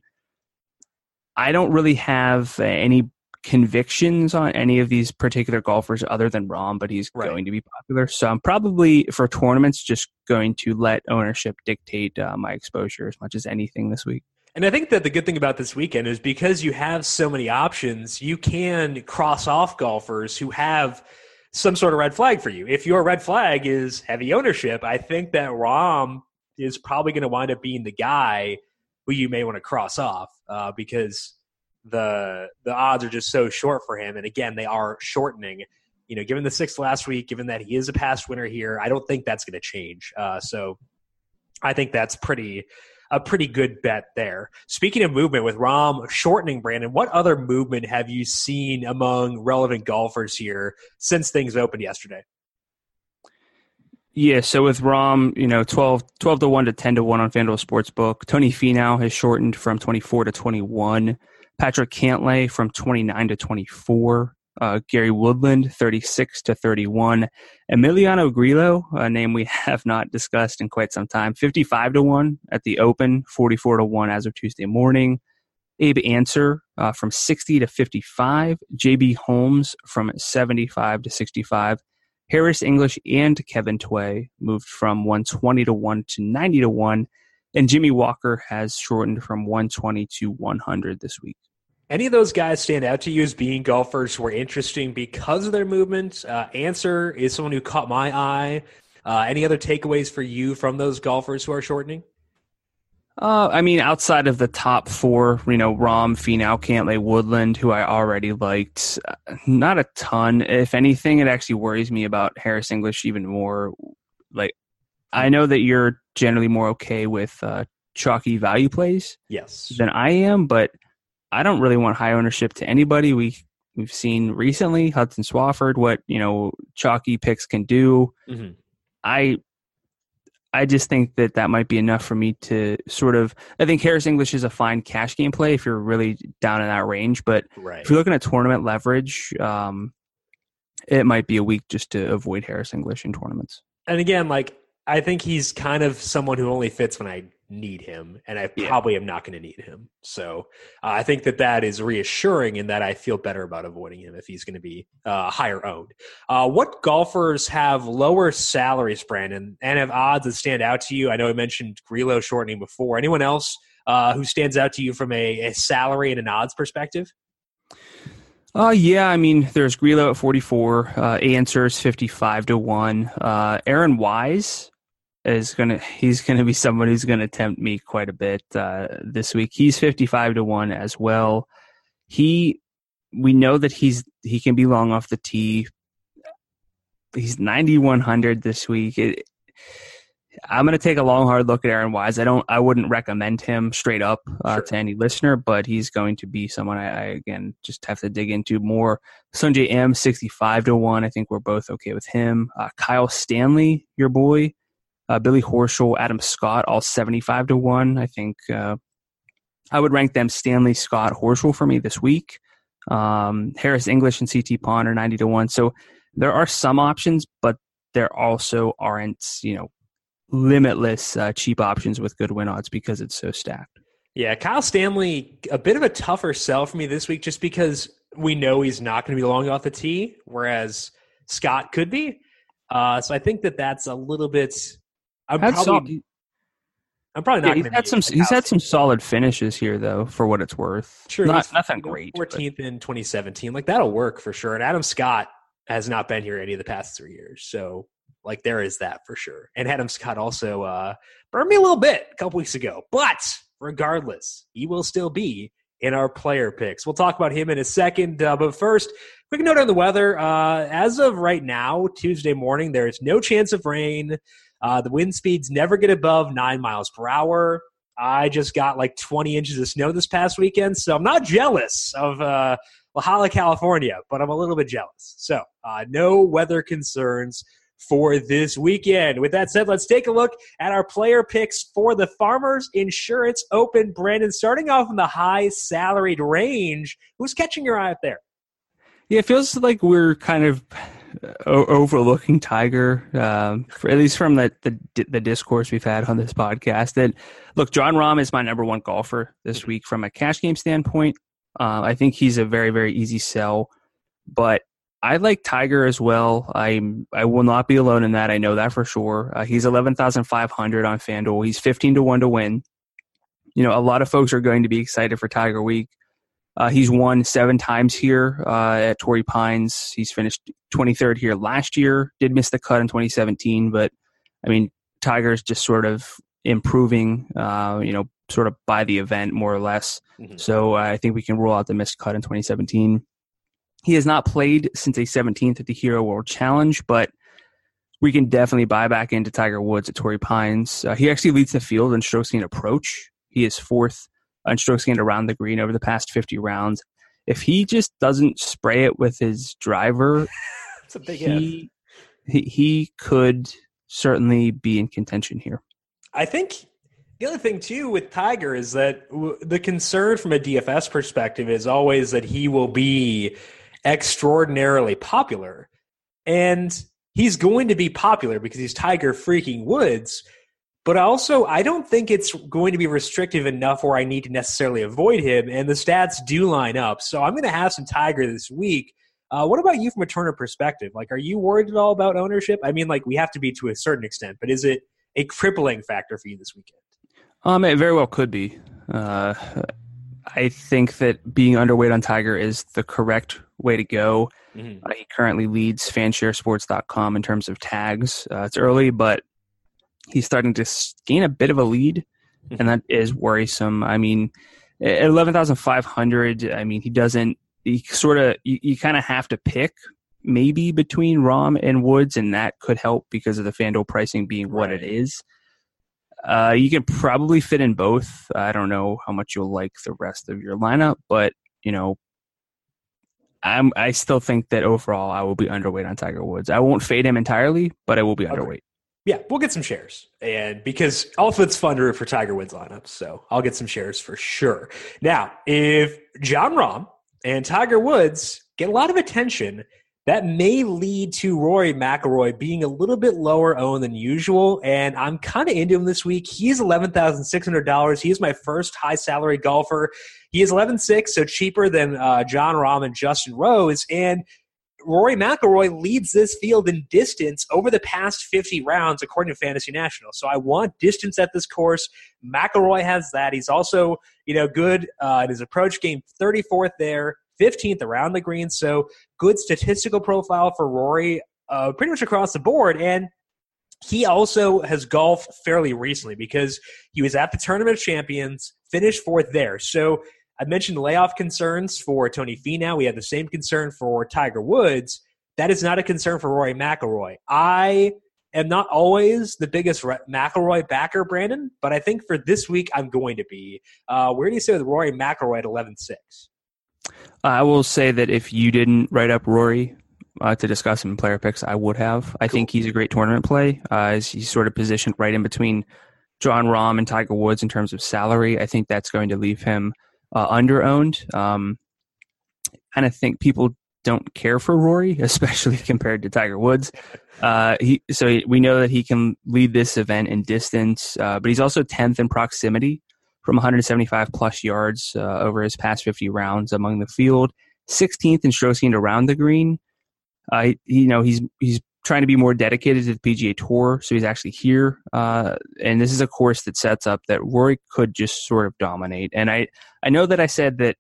I don't really have any convictions on any of these particular golfers other than Rahm, but he's going to be popular. So I'm probably, for tournaments, just going to let ownership dictate my exposure as much as anything this week. And I think that the good thing about this weekend is because you have so many options, you can cross off golfers who have some sort of red flag for you. If your red flag is heavy ownership, I think that Rahm is probably going to wind up being the guy who you may want to cross off because the odds are just so short for him. And again, they are shortening. Given the 6th last week, given that he is a past winner here, I don't think that's going to change. So I think that's a pretty good bet there. Speaking of movement, with Rahm shortening, Brandon, what other movement have you seen among relevant golfers here since things opened yesterday? Yeah, so with Rahm, 12 to 1 to 10 to 1 on FanDuel Sportsbook. Tony Finau has shortened from 24 to 21. Patrick Cantlay from 29 to 24. Gary Woodland, 36 to 31. Emiliano Grillo, a name we have not discussed in quite some time, 55 to 1 at the Open, 44 to 1 as of Tuesday morning. Abe Answer from 60 to 55. JB Holmes from 75 to 65. Harris English and Kevin Tway moved from 120 to 1 to 90 to 1. And Jimmy Walker has shortened from 120 to 100 this week. Any of those guys stand out to you as being golfers who are interesting because of their movement? Answer is someone who caught my eye. Any other takeaways for you from those golfers who are shortening? Outside of the top 4, Rahm, Finau, Cantlay, Woodland, who I already liked, not a ton. If anything, it actually worries me about Harris English even more. Like, I know that you're generally more okay with chalky value plays, yes, than I am, but I don't really want high ownership to anybody. We've seen recently Hudson Swafford, what chalky picks can do. Mm-hmm. I just think that might be enough for me to sort of. I think Harris English is a fine cash game play if you're really down in that range, but if you're looking at tournament leverage, it might be a week just to avoid Harris English in tournaments. And again, I think he's kind of someone who only fits when I need him, and I probably am not going to need him. So I think that is reassuring in that I feel better about avoiding him if he's going to be higher owned. What golfers have lower salaries, Brandon, and have odds that stand out to you? I know I mentioned Grillo shortening before. Anyone else who stands out to you from a salary and an odds perspective? There's Grillo at 44, Answers 55 to 1. Aaron Wise he's gonna be someone who's gonna tempt me quite a bit this week. He's 55 to 1 as well. We know that he can be long off the tee. He's 9,100 this week. I'm gonna take a long hard look at Aaron Wise. I wouldn't recommend him straight up to any listener, but he's going to be someone I again just have to dig into more. Sungjae M 65 to 1. I think we're both okay with him. Kyle Stanley, your boy. Billy Horschel, Adam Scott, all 75 to 1. I think I would rank them Stanley, Scott, Horschel for me this week. Harris English and CT Pond are 90 to 1. So there are some options, but there also aren't, limitless cheap options with good win odds because it's so stacked. Yeah, Kyle Stanley, a bit of a tougher sell for me this week just because we know he's not going to be long off the tee, whereas Scott could be. So I think that's a little bit. I'm probably not. He's had some solid finishes here, though, for what it's worth. Sure, nothing great. 14th in 2017, that'll work for sure. And Adam Scott has not been here any of the past 3 years, so there is that for sure. And Adam Scott also burned me a little bit a couple weeks ago, but regardless, he will still be in our player picks. We'll talk about him in a second, but first, quick note on the weather. As of right now, Tuesday morning, there is no chance of rain. The wind speeds never get above 9 miles per hour. I just got 20 inches of snow this past weekend, so I'm not jealous of La Jolla, California, but I'm a little bit jealous. So no weather concerns for this weekend. With that said, let's take a look at our player picks for the Farmers Insurance Open. Brandon, starting off in the high salaried range, who's catching your eye up there? Yeah, it feels like we're kind of overlooking Tiger, at least from the discourse we've had on this podcast. That look, Jon Rahm is my number one golfer this week from a cash game standpoint. I think he's a very, very easy sell, but I like Tiger as well. I will not be alone in that. I know that for sure. He's 11,500 on FanDuel. He's 15-1 to win. You know, a lot of folks are going to be excited for Tiger Week. He's won 7 times here at Torrey Pines. He's finished 23rd here last year. Did miss the cut in 2017, but I mean, Tiger's just sort of improving, sort of by the event more or less. Mm-hmm. So I think we can rule out the missed cut in 2017. He has not played since a 17th at the Hero World Challenge, but we can definitely buy back into Tiger Woods at Torrey Pines. He actually leads the field in strokes gained approach. He is 4th on strokes gained around the green over the past 50 rounds. If he just doesn't spray it with his driver, it's a big he could certainly be in contention here. I think the other thing, too, with Tiger is that the concern from a DFS perspective is always that he will be extraordinarily popular. And he's going to be popular because he's Tiger freaking Woods. But also, I don't think it's going to be restrictive enough where I need to necessarily avoid him, and the stats do line up. So I'm going to have some Tiger this week. What about you from a Turner perspective? Like, are you worried at all about ownership? I mean, like, we have to be to a certain extent, but is it a crippling factor for you this weekend? It very well could be. I think that being underweight on Tiger is the correct way to go. Mm-hmm. He currently leads fansharesports.com in terms of tags. It's early, but he's starting to gain a bit of a lead, and that is worrisome. I mean, at 11,500, I mean, you kind of have to pick maybe between Rahm and Woods, and that could help because of the FanDuel pricing being what it is. You can probably fit in both. I don't know how much you'll like the rest of your lineup, but, you know, I still think that overall I will be underweight on Tiger Woods. I won't fade him entirely, but I will be underweight. Yeah, we'll get some shares, and because also it's fun to root for Tiger Woods lineups, so I'll get some shares for sure. Now, if Jon Rahm and Tiger Woods get a lot of attention, that may lead to Rory McIlroy being a little bit lower owned than usual, and I'm kind of into him this week. He's $11,600. He is my first high salary golfer. He is 11.6, so cheaper than Jon Rahm and Justin Rose, and Rory McIlroy leads this field in distance over the past 50 rounds, according to Fantasy National. So I want distance at this course. McIlroy has that. He's also, good in his approach game, 34th there, 15th around the green. So good statistical profile for Rory pretty much across the board. And he also has golfed fairly recently because he was at the Tournament of Champions, finished 4th there. So I mentioned layoff concerns for Tony Finau. We have the same concern for Tiger Woods. That is not a concern for Rory McIlroy. I am not always the biggest McIlroy backer, Brandon, but I think for this week I'm going to be. Where do you say with Rory McIlroy at 11.6? I will say that if you didn't write up Rory to discuss him in player picks, I would have. I think he's a great tournament play. As he's sort of positioned right in between Jon Rahm and Tiger Woods in terms of salary. I think that's going to leave him under-owned. Kind of think people don't care for Rory, especially compared to Tiger Woods. So we know that he can lead this event in distance, but he's also 10th in proximity from 175 plus yards over his past 50 rounds among the field. 16th in strokes gained around the green. He's trying to be more dedicated to the PGA Tour, so he's actually here. And this is a course that sets up that Rory could just sort of dominate. And I know that I said that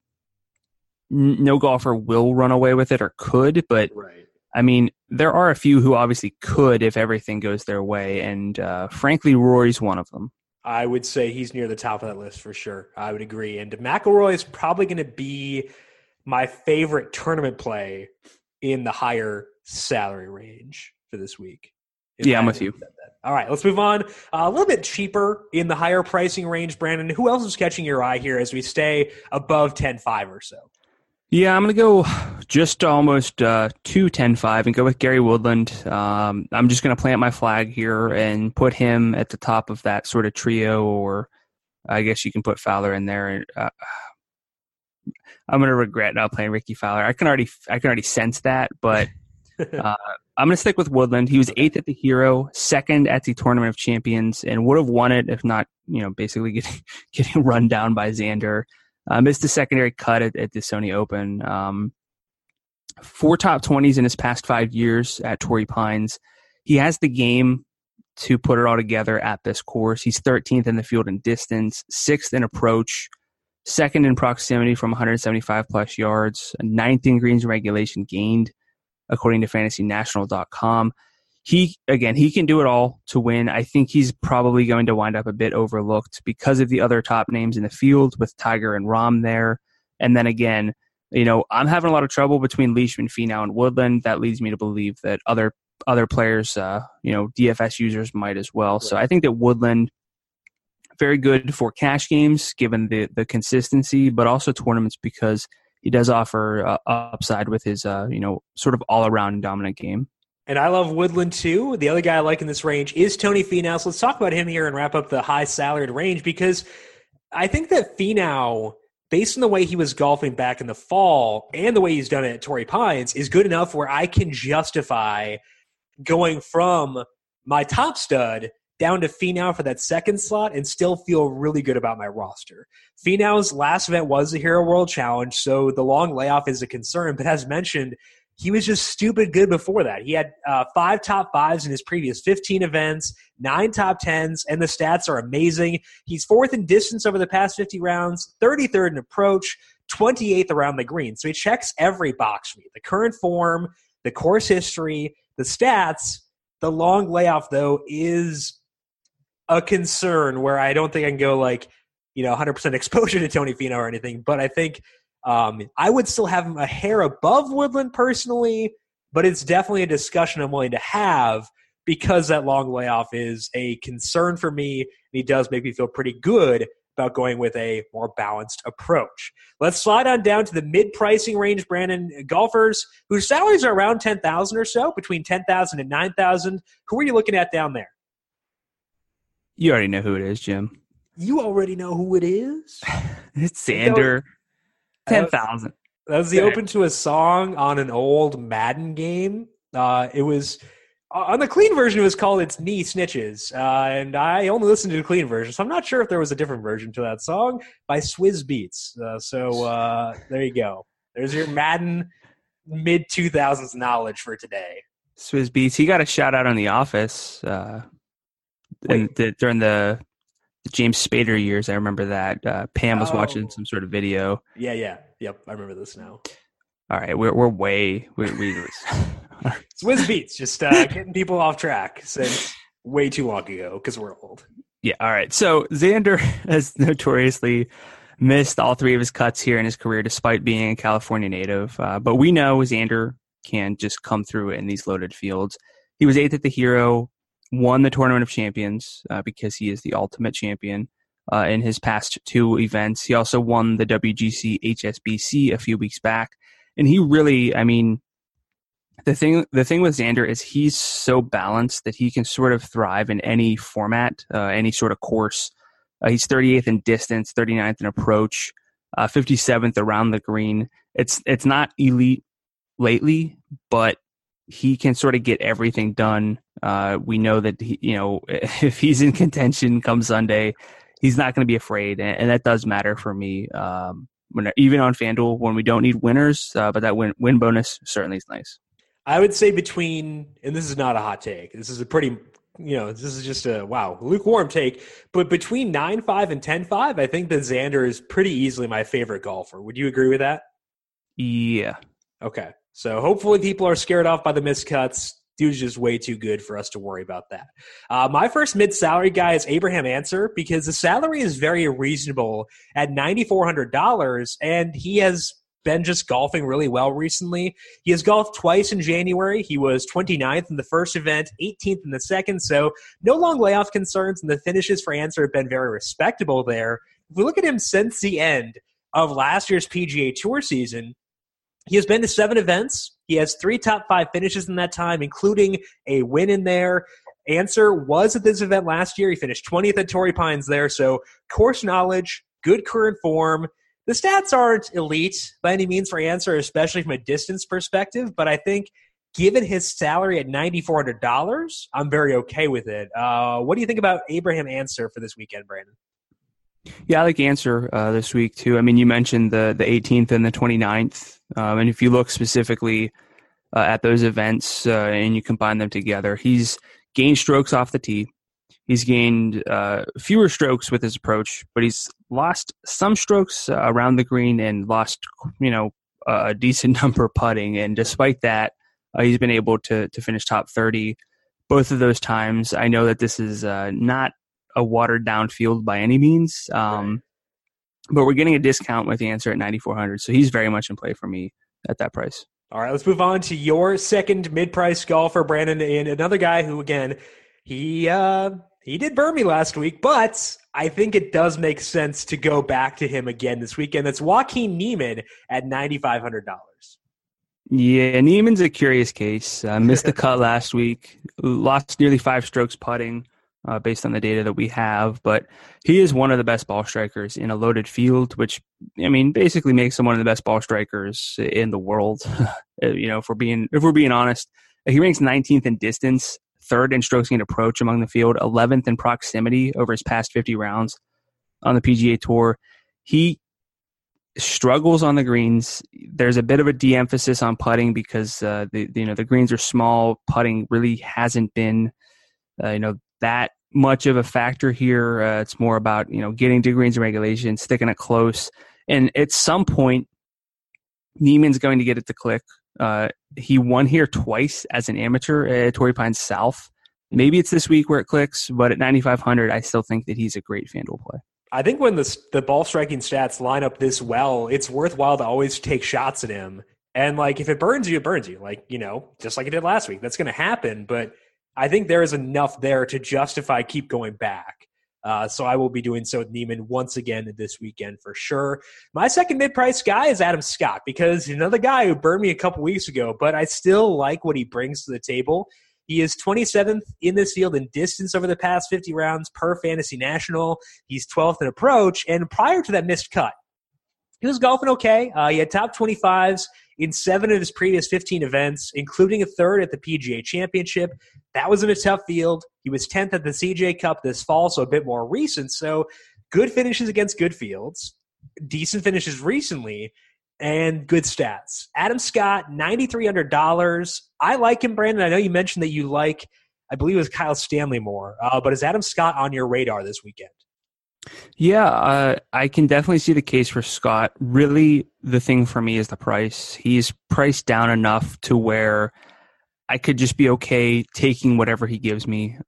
no golfer will run away with it or could, but I mean, there are a few who obviously could if everything goes their way. And frankly, Rory's one of them. I would say he's near the top of that list for sure. I would agree. And McIlroy is probably going to be my favorite tournament play in the higher salary range for this week. Yeah, I'm with you. All right, let's move on. A little bit cheaper in the higher pricing range, Brandon. Who else is catching your eye here as we stay above 10.5 or so? Yeah, I'm going to go just almost 2-10-5 and go with Gary Woodland. I'm just going to plant my flag here and put him at the top of that sort of trio, or I guess you can put Fowler in there. I'm going to regret not playing Ricky Fowler. I can already sense that, but I'm going to stick with Woodland. He was 8th at the Hero, 2nd at the Tournament of Champions, and would have won it if not, basically getting run down by Xander. Missed the secondary cut at the Sony Open. 4 top 20s in his past 5 years at Torrey Pines. He has the game to put it all together at this course. He's 13th in the field in distance, 6th in approach, 2nd in proximity from 175 plus yards, 9th in greens regulation gained, according to FantasyNational.com. He can do it all to win. I think he's probably going to wind up a bit overlooked because of the other top names in the field with Tiger and Rahm there. And then again, I'm having a lot of trouble between Leishman, Finau, and Woodland. That leads me to believe that other players, DFS users might as well. Right. So I think that Woodland, very good for cash games given the consistency, but also tournaments because he does offer upside with his, sort of all-around dominant game. And I love Woodland too. The other guy I like in this range is Tony Finau. So let's talk about him here and wrap up the high-salaried range, because I think that Finau, based on the way he was golfing back in the fall and the way he's done it at Torrey Pines, is good enough where I can justify going from my top stud down to Finau for that second slot and still feel really good about my roster. Finau's last event was the Hero World Challenge, so the long layoff is a concern. But as mentioned, he was just stupid good before that. He had 5 top 5s in his previous 15 events, 9 top 10s, and the stats are amazing. He's 4th in distance over the past 50 rounds, 33rd in approach, 28th around the green. So he checks every box for me. The current form, the course history, the stats. The long layoff, though, is a concern where I don't think I can go 100% exposure to Tony Finau or anything, but I think I would still have him a hair above Woodland personally, but it's definitely a discussion I'm willing to have because that long layoff is a concern for me, and he does make me feel pretty good about going with a more balanced approach. Let's slide on down to the mid-pricing range, Brandon. Golfers whose salaries are around $10,000 or so, between $10,000 and $9,000. Who are you looking at down there? You already know who it is, Jim. You already know who it is? It's Xander. 10,000. That was the open to a song on an old Madden game. It was on the clean version. It was called "It's Knee Snitches," and I only listened to the clean version, so I'm not sure if there was a different version to that song by Swizz Beatz. So there you go. There's your Madden mid 2000s knowledge for today. Swizz Beatz. He got a shout out on The Office during the James Spader years. I remember that. Pam was watching some sort of video. Yeah. Yep, I remember this now. All right, we're way Swizz Beatz, just getting people off track since way too long ago because we're old. Yeah, all right. So Xander has notoriously missed all 3 of his cuts here in his career despite being a California native. But we know Xander can just come through in these loaded fields. He was 8th at the Hero, won the Tournament of Champions because he is the ultimate champion in his past 2 events. He also won the WGC HSBC a few weeks back. And he really, the thing with Xander is he's so balanced that he can sort of thrive in any format, any sort of course. He's 38th in distance, 39th in approach, 57th around the green. It's not elite lately, but he can sort of get everything done. We know that if he's in contention come Sunday, he's not going to be afraid, and that does matter for me. Even on FanDuel, when we don't need winners, but that win bonus certainly is nice. I would say between, and this is not a hot take. This is a pretty, this is just a lukewarm take. But between 9.5 and 10.5, I think that Xander is pretty easily my favorite golfer. Would you agree with that? Yeah. Okay. So hopefully people are scared off by the miscuts. Dude's just way too good for us to worry about that. My first mid-salary guy is Abraham Ancer because the salary is very reasonable at $9,400, and he has been just golfing really well recently. He has golfed twice in January. He was 29th in the first event, 18th in the second, so no long layoff concerns, and the finishes for Ancer have been very respectable there. If we look at him since the end of last year's PGA Tour season, He has been to 7 events. He has 3 top 5 finishes in that time, including a win in there. Ancer was at this event last year. He finished 20th at Torrey Pines there. So course knowledge, good current form. The stats aren't elite by any means for Ancer, especially from a distance perspective. But I think given his salary at $9,400, I'm very okay with it. What do you think about Abraham Ancer for this weekend, Brandon? Yeah, I like Ancer this week too. I mean, you mentioned the 18th and the 29th. And if you look specifically at those events and you combine them together, he's gained strokes off the tee. He's gained fewer strokes with his approach, but he's lost some strokes around the green and lost, a decent number putting. And despite that, he's been able to finish top 30 both of those times. I know that this is not a watered down field by any means, but we're getting a discount with the Ancer at $9,400, so he's very much in play for me at that price. All right, let's move on to your second mid-price golfer, Brandon, and another guy who, again, he did burn me last week, but I think it does make sense to go back to him again this weekend. That's Joaquin Niemann at $9,500. Yeah, Niemann's a curious case. Missed the cut last week, lost nearly 5 strokes putting. Based on the data that we have, but he is one of the best ball strikers in a loaded field, which, I mean, basically makes him one of the best ball strikers in the world. If we're being honest, he ranks 19th in distance, 3rd in strokes gained approach among the field, 11th in proximity over his past 50 rounds on the PGA Tour. He struggles on the greens. There's a bit of a de-emphasis on putting because the greens are small. Putting really hasn't been that much of a factor here. It's more about, getting to greens and regulation, sticking it close. And at some point, Niemann's going to get it to click. He won here twice as an amateur at Torrey Pines South. Maybe it's this week where it clicks, but at $9,500, I still think that he's a great FanDuel play. I think when the ball striking stats line up this well, it's worthwhile to always take shots at him. And if it burns you, it burns you. Just like it did last week. That's going to happen, but I think there is enough there to justify keep going back. So I will be doing so with Niemann once again this weekend for sure. My second mid-price guy is Adam Scott because he's another guy who burned me a couple weeks ago, but I still like what he brings to the table. He is 27th in this field in distance over the past 50 rounds per Fantasy National. He's 12th in approach, and prior to that missed cut, he was golfing okay. He had top 25s in 7 of his previous 15 events, including a 3rd at the PGA Championship. That was in a tough field. He was 10th at the CJ Cup this fall, so a bit more recent. So good finishes against good fields, decent finishes recently, and good stats. Adam Scott, $9,300. I like him, Brandon. I know you mentioned that you like, I believe it was Kyle Stanley more, but is Adam Scott on your radar this weekend? Yeah, I can definitely see the case for Scott. Really, the thing for me is the price. He's priced down enough to where I could just be okay taking whatever he gives me.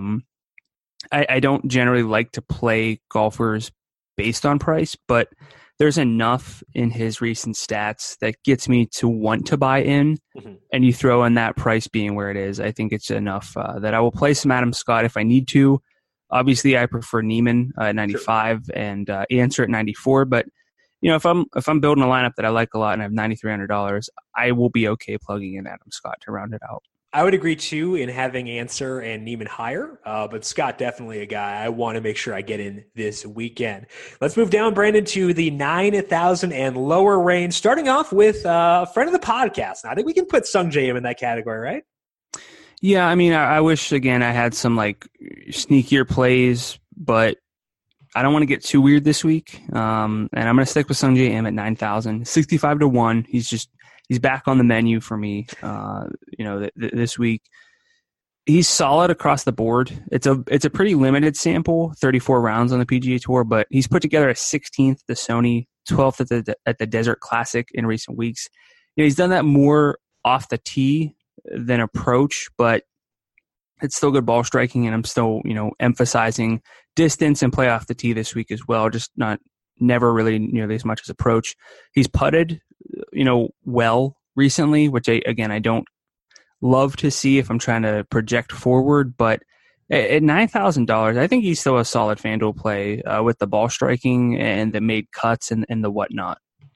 I don't generally like to play golfers based on price, but there's enough in his recent stats that gets me to want to buy in. Mm-hmm. And you throw in that price being where it is, I think it's enough that I will play some Adam Scott if I need to. Obviously, I prefer Niemann at 95 and Ancer at 94. But if I'm building a lineup that I like a lot and I have $9,300, I will be okay plugging in Adam Scott to round it out. I would agree too in having Ancer and Niemann higher, but Scott definitely a guy I want to make sure I get in this weekend. Let's move down, Brandon, to the 9,000 and lower range. Starting off with a friend of the podcast. Now, I think we can put Sungjae Im in that category, right? Yeah, I mean, I wish, again, I had some, sneakier plays, but I don't want to get too weird this week. And I'm going to stick with Sungjae Im at 9,000. 65-1. He's back on the menu for me, this week. He's solid across the board. It's a pretty limited sample, 34 rounds on the PGA Tour, but he's put together a 16th at the Sony, 12th at the Desert Classic in recent weeks. He's done that more off the tee than approach, but it's still good ball striking, and I'm still, emphasizing distance and play off the tee this week as well, just never really nearly as much as approach. He's putted, well recently, which I don't love to see if I'm trying to project forward, but at $9,000, I think he's still a solid FanDuel play with the ball striking and the made cuts and the whatnot.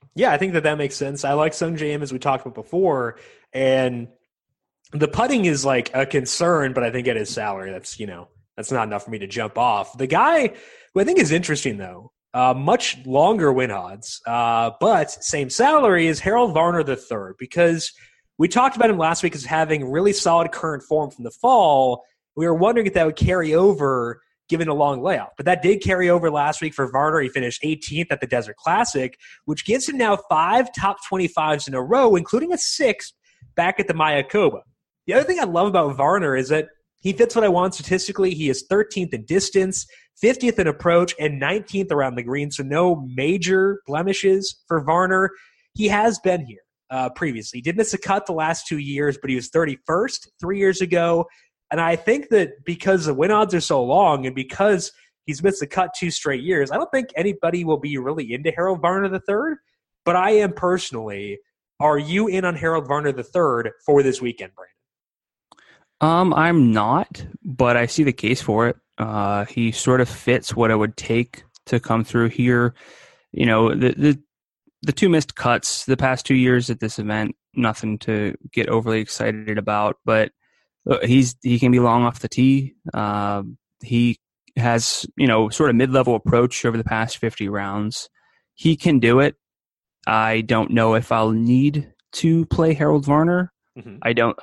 Yeah, I think that makes sense. I like Sung J M as we talked about before, and the putting is like a concern, but I think at his salary, that's not enough for me to jump off. The guy who I think is interesting though, much longer win odds, but same salary is Harold Varner III, because we talked about him last week as having really solid current form from the fall. We were wondering if that would carry over given a long layoff. But that did carry over last week for Varner. He finished 18th at the Desert Classic, which gives him now 5 top 25s in a row, including a 6th back at the Mayakoba. The other thing I love about Varner is that he fits what I want statistically. He is 13th in distance, 50th in approach, and 19th around the green, so no major blemishes for Varner. He has been here previously. He did miss a cut the last 2 years, but he was 31st 3 years ago. And I think that because the win odds are so long and because he's missed the cut 2 straight years, I don't think anybody will be really into Harold Varner III, but I am personally. Are you in on Harold Varner III for this weekend, Brandon? I'm not, but I see the case for it. He sort of fits what it would take to come through here. You know, the 2 missed cuts the past 2 years at this event, nothing to get overly excited about, but he can be long off the tee. He has, sort of mid-level approach over the past 50 rounds. He can do it. I don't know if I'll need to play Harold Varner. Mm-hmm.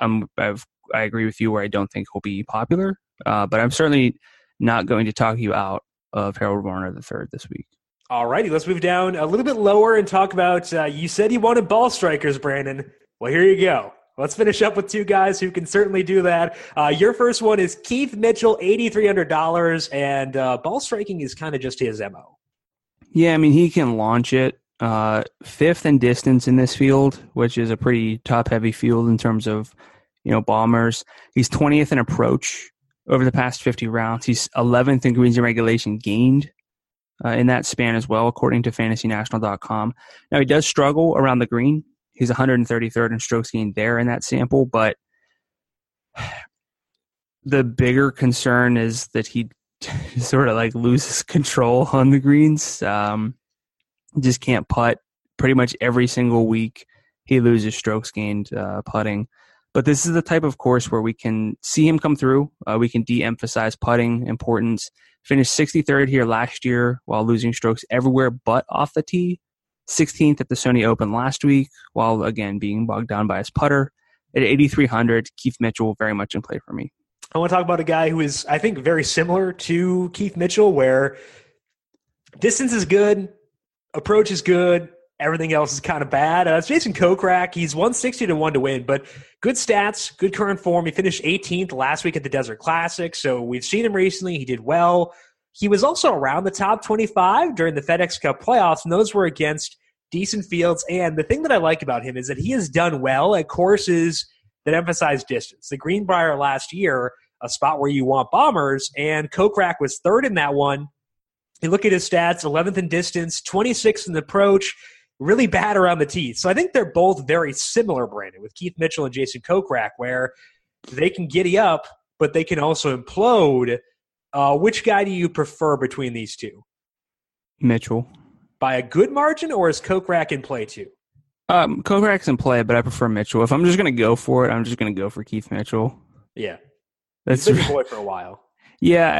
I agree with you where I don't think he'll be popular, but I'm certainly not going to talk you out of Harold Varner III this week. All righty, let's move down a little bit lower and talk about, you said you wanted ball strikers, Brandon. Well, here you go. Let's finish up with 2 guys who can certainly do that. Your first one is Keith Mitchell, $8,300, and ball striking is kind of just his MO. Yeah, I mean, he can launch it. 5th in distance in this field, which is a pretty top-heavy field in terms of, bombers. He's 20th in approach over the past 50 rounds. He's 11th in greens and regulation gained in that span as well, according to FantasyNational.com. Now, he does struggle around the green. He's 133rd in strokes gained there in that sample, but the bigger concern is that he sort of like loses control on the greens. Just can't putt pretty much every single week. He loses strokes gained putting. But this is the type of course where we can see him come through. We can de-emphasize putting importance. Finished 63rd here last year while losing strokes everywhere but off the tee. 16th at the Sony Open last week, while again being bogged down by his putter. At 8,300, Keith Mitchell very much in play for me. I want to talk about a guy who is, I think, very similar to Keith Mitchell, where distance is good, approach is good, everything else is kind of bad. It's Jason Kokrak. He's 160-1 to win, but good stats, good current form. He finished 18th last week at the Desert Classic, so we've seen him recently. He did well. He was also around the top 25 during the FedEx Cup playoffs, and those were against decent fields. And the thing that I like about him is that he has done well at courses that emphasize distance. The Greenbrier last year, a spot where you want bombers, and Kokrak was 3rd in that one. You look at his stats, 11th in distance, 26th in the approach, really bad around the tee. So I think they're both very similar, Brandon, with Keith Mitchell and Jason Kokrak, where they can giddy up, but they can also implode. Which guy do you prefer between these two? Mitchell. By a good margin, or is Kokrak in play too? Kokrak's in play, but I prefer Mitchell. If I'm just going to go for it, I'm just going to go for Keith Mitchell. Yeah. That's been your boy for a while. Yeah,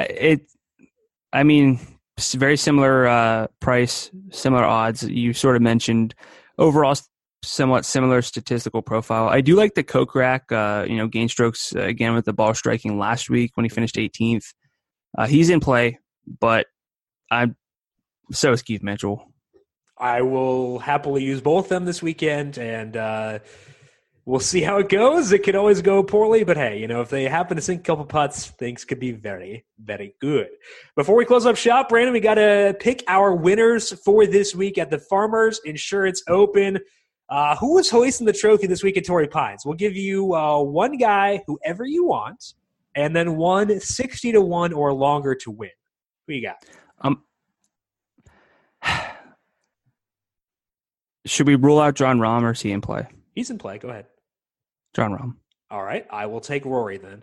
very similar price, similar odds. You sort of mentioned overall somewhat similar statistical profile. I do like the Kokrak, gain strokes again with the ball striking last week when he finished 18th. He's in play, but so is Keith Mitchell. I will happily use both of them this weekend, and we'll see how it goes. It could always go poorly, but hey, if they happen to sink a couple putts, things could be very, very good. Before we close up shop, Brandon, we got to pick our winners for this week at the Farmers Insurance Open. Who was hoisting the trophy this week at Torrey Pines? We'll give you one guy, whoever you want, and then one 60-1 or longer to win. Who you got? Should we rule out Jon Rahm, or is he in play? He's in play. Go ahead. Jon Rahm. All right. I will take Rory then.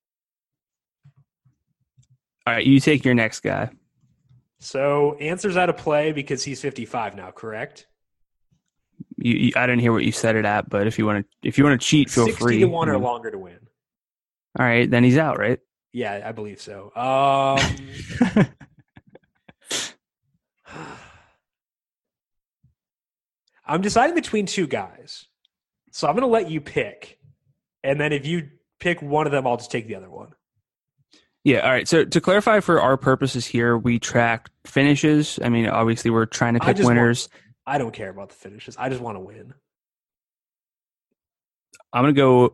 All right. You take your next guy. So answer's out of play because he's 55 now, correct? I didn't hear what you said it at, but if you want to cheat, feel 60 free. to 1 or longer to win. All right, then he's out, right? Yeah, I believe so. I'm deciding between two guys. So I'm going to let you pick. And then if you pick one of them, I'll just take the other one. Yeah, all right. So to clarify for our purposes here, we track finishes. I mean, obviously we're trying to pick winners. I don't care about the finishes. I just want to win. I'm going to go.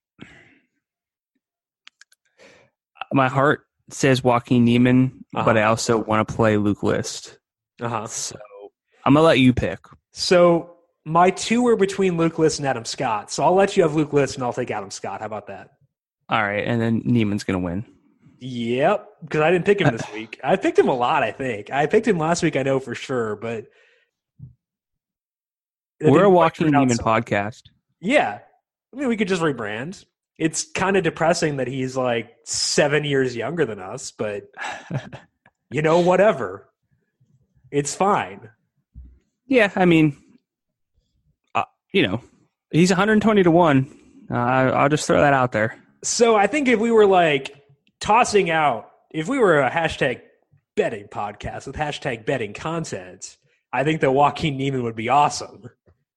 My heart says Joaquin Niemann, but I also want to play Luke List. So I'm going to let you pick. So my two were between Luke List and Adam Scott. So I'll let you have Luke List and I'll take Adam Scott. How about that? All right. And then Niemann's going to win. Yep. Because I didn't pick him this week. I picked him a lot, I think. I picked him last week, I know for sure. But we're a Joaquin Niemann podcast. Yeah. I mean, we could just rebrand. It's kind of depressing that he's like 7 years younger than us, but whatever. It's fine. Yeah, I mean, he's 120 to 1. I'll just throw that out there. So I think if we were like tossing out, if we were a hashtag betting podcast with hashtag betting content, I think that Joaquin Niemann would be awesome.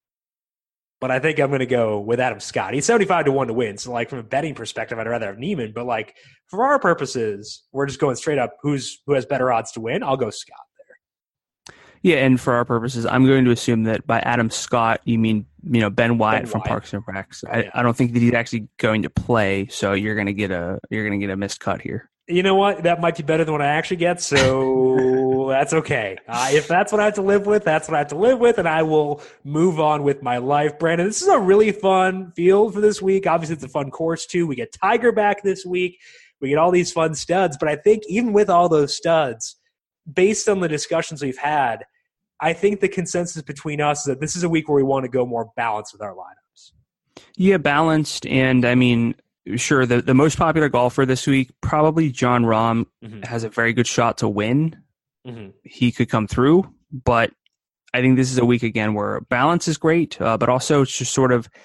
But I think I'm going to go with Adam Scott. He's 75 to 1 to win. So, like, from a betting perspective, I'd rather have Niemann. But, like, for our purposes, we're just going straight up who has better odds to win. I'll go Scott there. Yeah, and for our purposes, I'm going to assume that by Adam Scott, you mean, Ben Wyatt from Parks and Recs. I don't think that he's actually going to play, so you're going to get a missed cut here. You know what? That might be better than what I actually get, so that's okay. If that's what I have to live with, that's what I have to live with, and I will move on with my life. Brandon, this is a really fun field for this week. Obviously, it's a fun course, too. We get Tiger back this week. We get all these fun studs, but I think even with all those studs, based on the discussions we've had, I think the consensus between us is that this is a week where we want to go more balanced with our lineups. Yeah, balanced, and I mean – sure, the most popular golfer this week, probably Jon Rahm, has a very good shot to win. He could come through, but I think this is a week again where balance is great, but also it's just sort of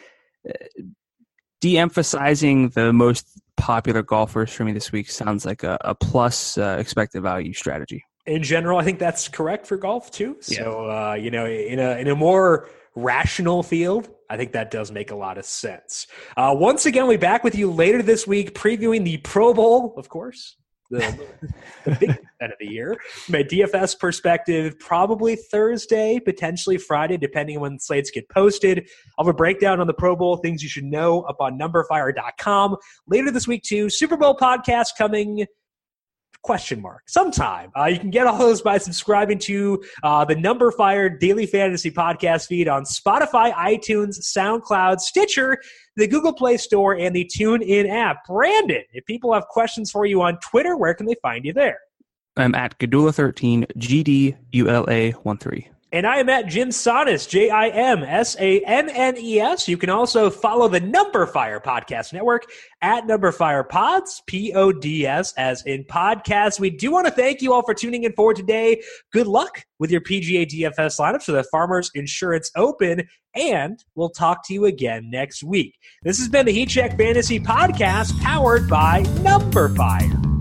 de-emphasizing the most popular golfers for me this week sounds like a plus expected value strategy. In general, I think that's correct for golf too. So, in a more rational field, I think that does make a lot of sense. Once again, we'll be back with you later this week, previewing the Pro Bowl, of course, the big event of the year. From a DFS perspective, probably Thursday, potentially Friday, depending on when slates get posted. I'll have a breakdown on the Pro Bowl, things you should know up on numberfire.com. Later this week, too, Super Bowl podcast coming – sometime. You can get all those by subscribing to the Number Fire Daily Fantasy Podcast feed on Spotify, iTunes, SoundCloud, Stitcher, the Google Play Store, and the TuneIn app. Brandon, if people have questions for you on Twitter, where can they find you there? I'm at Gadula13, GDULA13. And I am at Jim Sannes, JIMSANNES. You can also follow the Number Fire Podcast Network at Number Fire Pods, PODS, as in podcast. We do want to thank you all for tuning in for today. Good luck with your PGA DFS lineups for the Farmers Insurance Open, and we'll talk to you again next week. This has been the Heat Check Fantasy Podcast, powered by Number Fire.